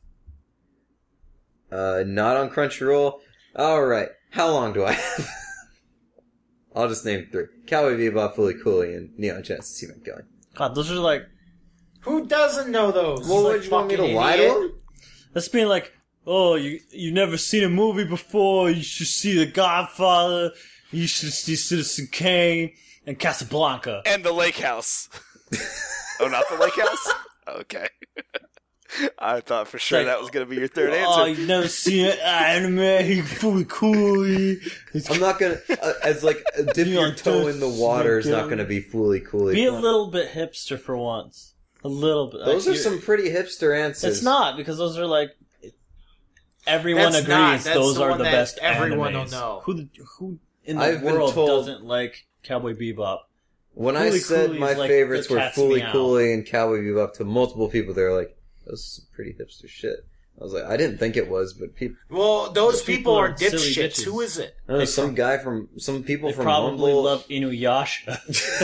Uh, not on Crunchyroll. Alright, how long do I have? I'll just name three. Cowboy Bebop, Fully Cooley, and Neon Genesis Evangelion. God, those are like Who doesn't know those? Well, Like would you want me to fucking lie to idiot. him? that's being like, oh, you you've never seen a movie before. You should see The Godfather. You should see Citizen Kane and Casablanca. And the Lake House. Oh, not the Lake House? Okay. I thought for sure Like, that was going to be your third Oh, answer. you've never seen an anime? He's fully cool. I'm not gonna uh, as like uh, dip You your know, toe in the water is not just- gonna be fully coolly. Be a little bit hipster for once. A little bit. Those Like, are you're- some pretty hipster answers. It's not, because those are like... Everyone That's agrees not. That's those the are one the that best everyone will animes. know. Who, the, who in the I've been world told- doesn't like Cowboy Bebop? When I Fooly said Cooley my is like favorites the were cat's Fully meow. Cooley and Cowboy Bebop to multiple people, they were like, "This is some pretty hipster shit." I was like, I didn't think it was, but people. Well, those The people, people are are silly dipshits. bitches. Who is it? I don't know, some guy from some people They from probably Mumble. love Inuyasha.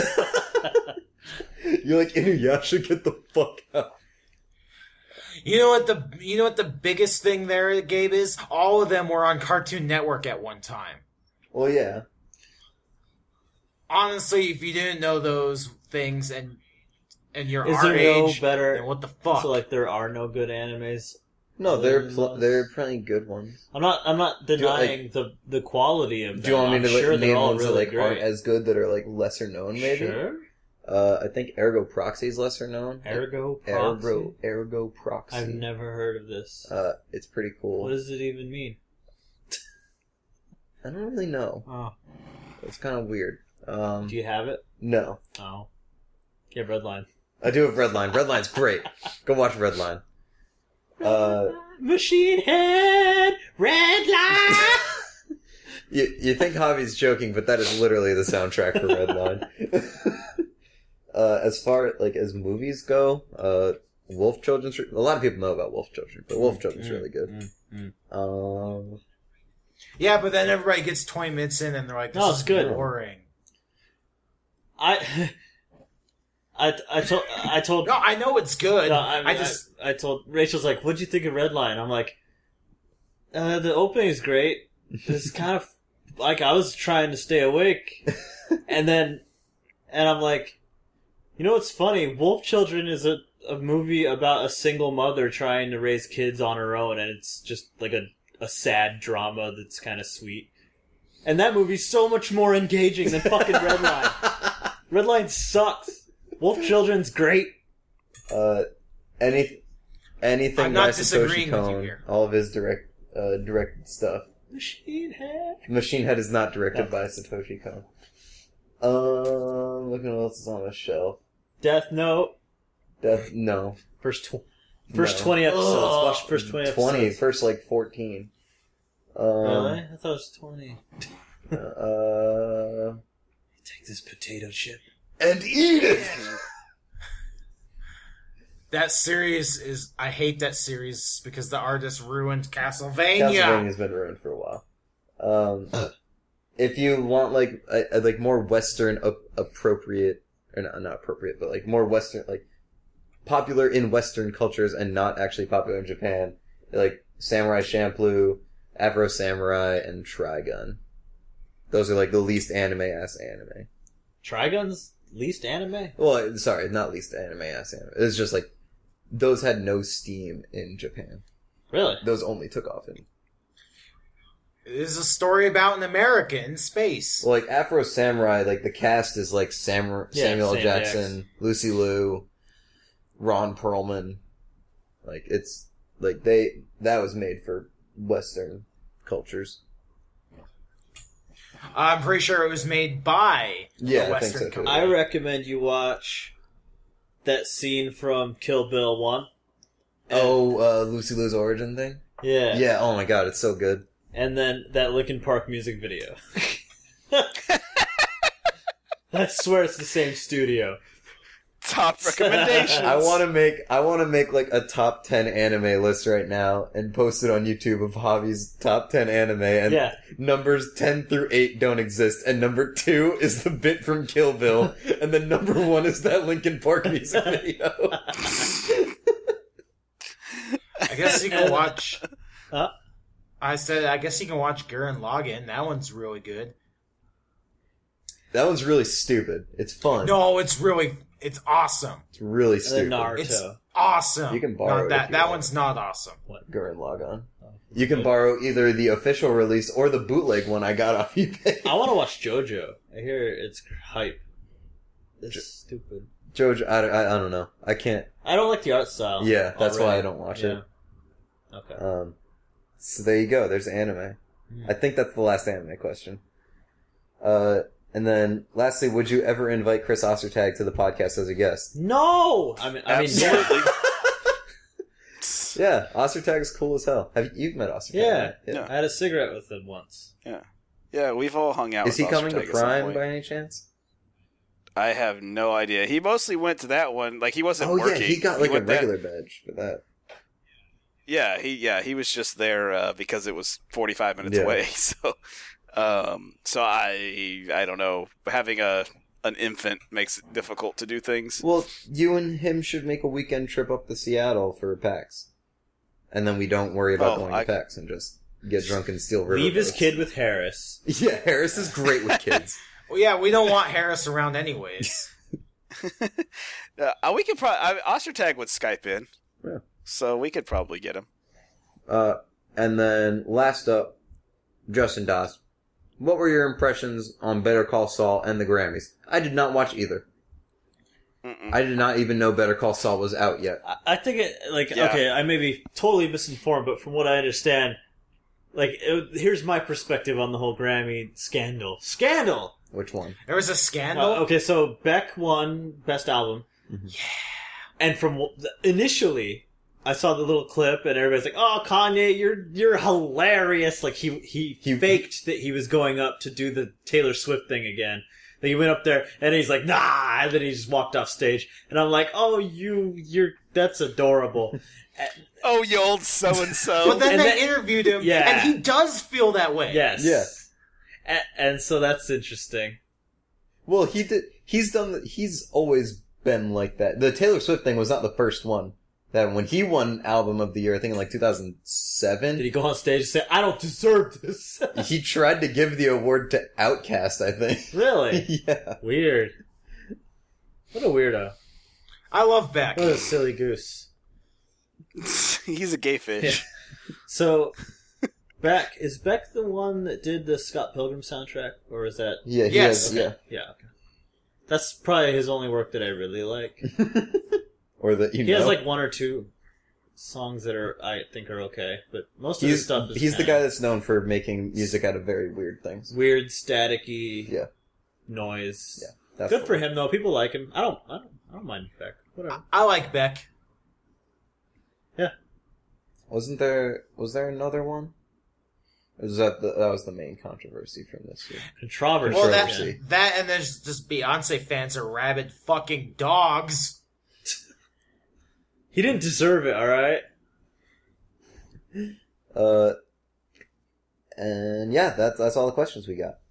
You're like Inuyasha, get the fuck out. You know what the you know what the biggest thing there, Gabe, is? All of them were on Cartoon Network at one time. Well, yeah. Honestly, if you didn't know those things and and you're Is our there no age, better- then what the fuck? So like there are no good animes. No, Other there than pl- those? there are plenty good ones. I'm not. I'm not you, like- denying the the quality of them. Do you want me I'm to like, sure they're name all ones really that like great. aren't as good that are like lesser known? Maybe. Sure. Uh, I think Ergo Proxy is lesser known. Ergo Proxy. Ergo Ergo Proxy. I've never heard of this. Uh, it's pretty cool. What does it even mean? I don't really know. Oh, It's kind of weird. Um, do you have it? no, Oh, yeah, Redline. I do have Redline. Redline's great. Go watch Redline. Uh, Machine Head Redline. you you think Javi's joking, but that is literally the soundtrack for Redline. uh, as far like as movies go, uh, Wolf Children's re- a lot of people know about Wolf Children, but Wolf Children's Mm, really good. mm, mm. Um, yeah, but then everybody gets twenty minutes in and they're like, "This No, is it's good. boring." I, I, I told, I told. No, I know it's good. No, I, mean, I just I, I told Rachel's like, "What'd you think of Redline?" I'm like, uh, "The opening is great. It's kind of like I was trying to stay awake, and then, and I'm like, you know what's funny? Wolf Children is a a movie about a single mother trying to raise kids on her own, and it's just like a a sad drama that's kind of sweet. And that movie's so much more engaging than fucking Redline. Redline sucks. Wolf Children's great." uh, any anything I'm not by disagreeing Satoshi with you Kon, here. all of his direct uh, directed stuff. Machine Head. Machine Head is not directed No. by Satoshi Kon. Um, looking what else is on the shelf. Death Note. Death, no. First tw- first No. twenty episodes. Ugh. Watch the first twenty twenty, episodes. first like fourteen. Um, Really? I thought it was twenty. uh, Take this potato chip. and eat it! that series is. I hate that series because the artist ruined Castlevania. Castlevania's been ruined for a while. Um, if you want like a, a, like more Western ap- appropriate, or not, not appropriate, but like more Western, like popular in Western cultures and not actually popular in Japan, like Samurai Champloo, Afro Samurai, and Trigun. Those are like the least anime ass anime. Trigun's least anime? Well, sorry, not least anime ass anime. It's just like those had no steam in Japan. Really? Those only took off in. It is a story about an American in space. Well, like Afro Samurai, like the cast is like Sam- Yeah, Samuel L. Sam Jackson, Jackson. Lucy Liu, Ron Perlman. Like it's like they that was made for Western cultures. I'm pretty sure it was made by Yeah, a I think Western so, too. company. I recommend you watch that scene from Kill Bill one. And- Oh, uh, Lucy Liu's origin thing. Yeah. Yeah. Oh my god, it's so good. And then that Linkin Park music video. I swear it's the same studio. Top recommendations. I want to make I want to make like a top ten anime list right now and post it on YouTube of Javi's top ten anime, and Yeah. numbers ten through eight don't exist, and number two is the bit from Kill Bill, and then number one is that Linkin Park music video. I guess you can watch. Huh? I said, I guess you can watch Gurren Lagann. That one's really good. That one's really stupid. It's fun. No, it's really, it's awesome. It's really And then stupid. Naruto. It's awesome. You can borrow Not it that. if you that want. one's not awesome. Gurren Lagann. You can borrow either the official release or the bootleg one I got off eBay. I want to watch JoJo. I hear it's hype. It's Jo- stupid. Jojo, I, I, I don't know. I can't. I don't like the art style. Yeah, that's why already. I don't watch Yeah. it. Okay. Um, so there you go. There's anime. Hmm. I think that's the last anime question. Uh, and then lastly, would you ever invite Chris Ostertag to the podcast as a guest? No! I mean, I mean, Absolutely. Yeah, Ostertag's cool as hell. Have you, you've met Ostertag? Yeah. right? Yeah. I had a cigarette with him once. Yeah, we've all hung out Is he with coming to Ostertag at some Prime point. by any chance? I have no idea. He mostly went to that one. Like, he wasn't Oh working. yeah, he got like a went that- regular badge for that. Yeah, he yeah he was just there uh, because it was forty-five minutes Yeah. away. So, um, so I I don't know. Having a an infant makes it difficult to do things. Well, you and him should make a weekend trip up to Seattle for PAX, and then we don't worry about Oh, going I- to PAX and just get drunk and steal river Leave his boats. kid with Harris. Yeah, Harris is great with kids. Well, yeah, we don't want Harris around anyways. uh, we could probably Ostertag would Skype in, Yeah. so we could probably get him. Uh, and then last up, Justin Doss. What were your impressions on Better Call Saul and the Grammys? I did not watch either. Mm-mm. I did not even know Better Call Saul was out yet. I, I think it, like, Yeah. okay, I may be totally misinformed, but from what I understand, like, it, here's my perspective on the whole Grammy scandal. Scandal! Which one? There was a scandal. Well, okay, so Beck won Best Album. Mhm. Yeah. And from initially, I saw the little clip, and everybody's like, "Oh, Kanye, you're you're hilarious!" Like he he, He- faked that he was going up to do the Taylor Swift thing again. Then he went up there, and he's like, "Nah!" And then he just walked off stage, and I'm like, "Oh, you you're that's adorable." Oh, you old so and so. But then And they that- interviewed him, Yeah. and he does feel that way. Yes. Yeah. And, and so that's interesting. Well, he did. He's done. The, he's always been like that. The Taylor Swift thing was not the first one. That when he won Album of the Year, I think in like two thousand seven, Did he go on stage and say, "I don't deserve this"? he tried to give the award to Outkast. I think. Really Yeah. weird. What a weirdo. I love Beck. What a silly goose. He's a gay fish. So, Beck, is Beck the one that did the Scott Pilgrim soundtrack? Or is that... Yeah. He Yes. has, yeah. Yeah, okay. That's probably his only work that I really like. Or that you He know. has like one or two songs that are I think are okay, but most of his he's stuff is he's the kinda guy that's known for making music out of very weird things. weird, staticky Yeah. noise. Yeah. That's Good the for one. him though. People like him. I don't. I don't. I don't mind Beck. Whatever. I like Beck. Wasn't there? Was there another one? Or was that the, that was the main controversy from this year? Controversy. Well, that Controversy. that and there's just Beyonce fans are rabid fucking dogs. He didn't deserve it. All right. Uh, and yeah, that's that's all the questions we got.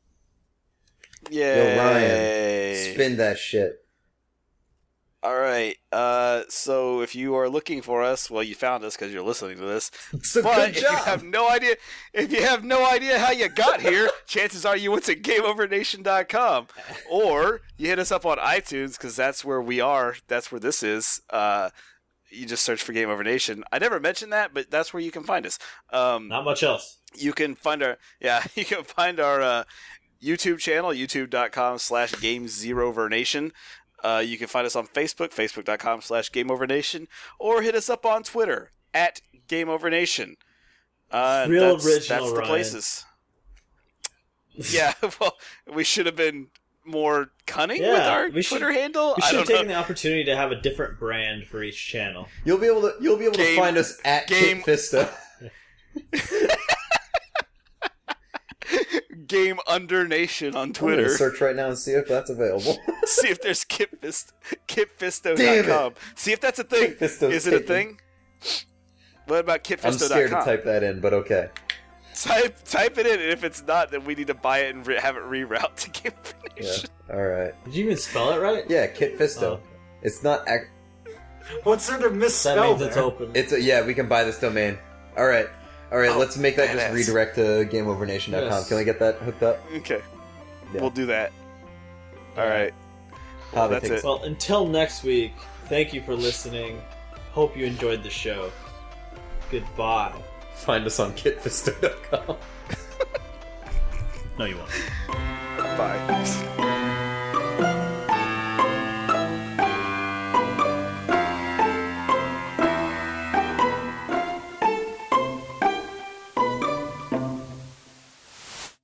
Yay. Yo, Ryan, spin that shit. All right. Uh, so if you are looking for us, well, you found us because you're listening to this. So But good if you job. have no idea, if you have no idea how you got here, chances are you went to game over nation dot com, or you hit us up on iTunes because that's where we are. That's where this is. Uh, you just search for Game Over Nation. I never mentioned that, but that's where you can find us. Um, Not much else. you can find our yeah, you can find our uh, YouTube channel, youtube dot com slash game zero vernation. Uh, you can find us on Facebook, facebook dot com slash game over nation, or hit us up on Twitter at Game Over Nation. Uh, Real that's, original, that's the Ryan. places. Yeah, well, we should have been more cunning Yeah, with our we should- Twitter handle. We I should have don't taken know. the opportunity to have a different brand for each channel. You'll be able to you'll be able Game- to find us at game- Kit Fisto. Game Under Nation on I'm gonna Twitter. search right now and see if that's available. See if there's kit fist kit fisto Damn dot com. See if that's a thing. Kit Fisto's Is it a taken. thing? What about kit I'm fisto scared dot to com? type that in, but okay. Type type it in, and if it's not, then we need to buy it and re- have it reroute to Game Over Yeah. Nation. All right. Did you even spell it right? Yeah, Kit Fisto. Oh. It's not. Ac- What's there to That misspell means it's there? open. it's a, yeah. We can buy this domain. All right. All right. Oh, let's make that just badass. redirect to game over nation dot com. Yes. Can we get that hooked up? Okay, Yeah. we'll do that. All right. Well, Hobbit that's takes- it. Well, until next week, thank you for listening. Hope you enjoyed the show. Goodbye. Find us on kitfisto dot com. No, you won't. Bye.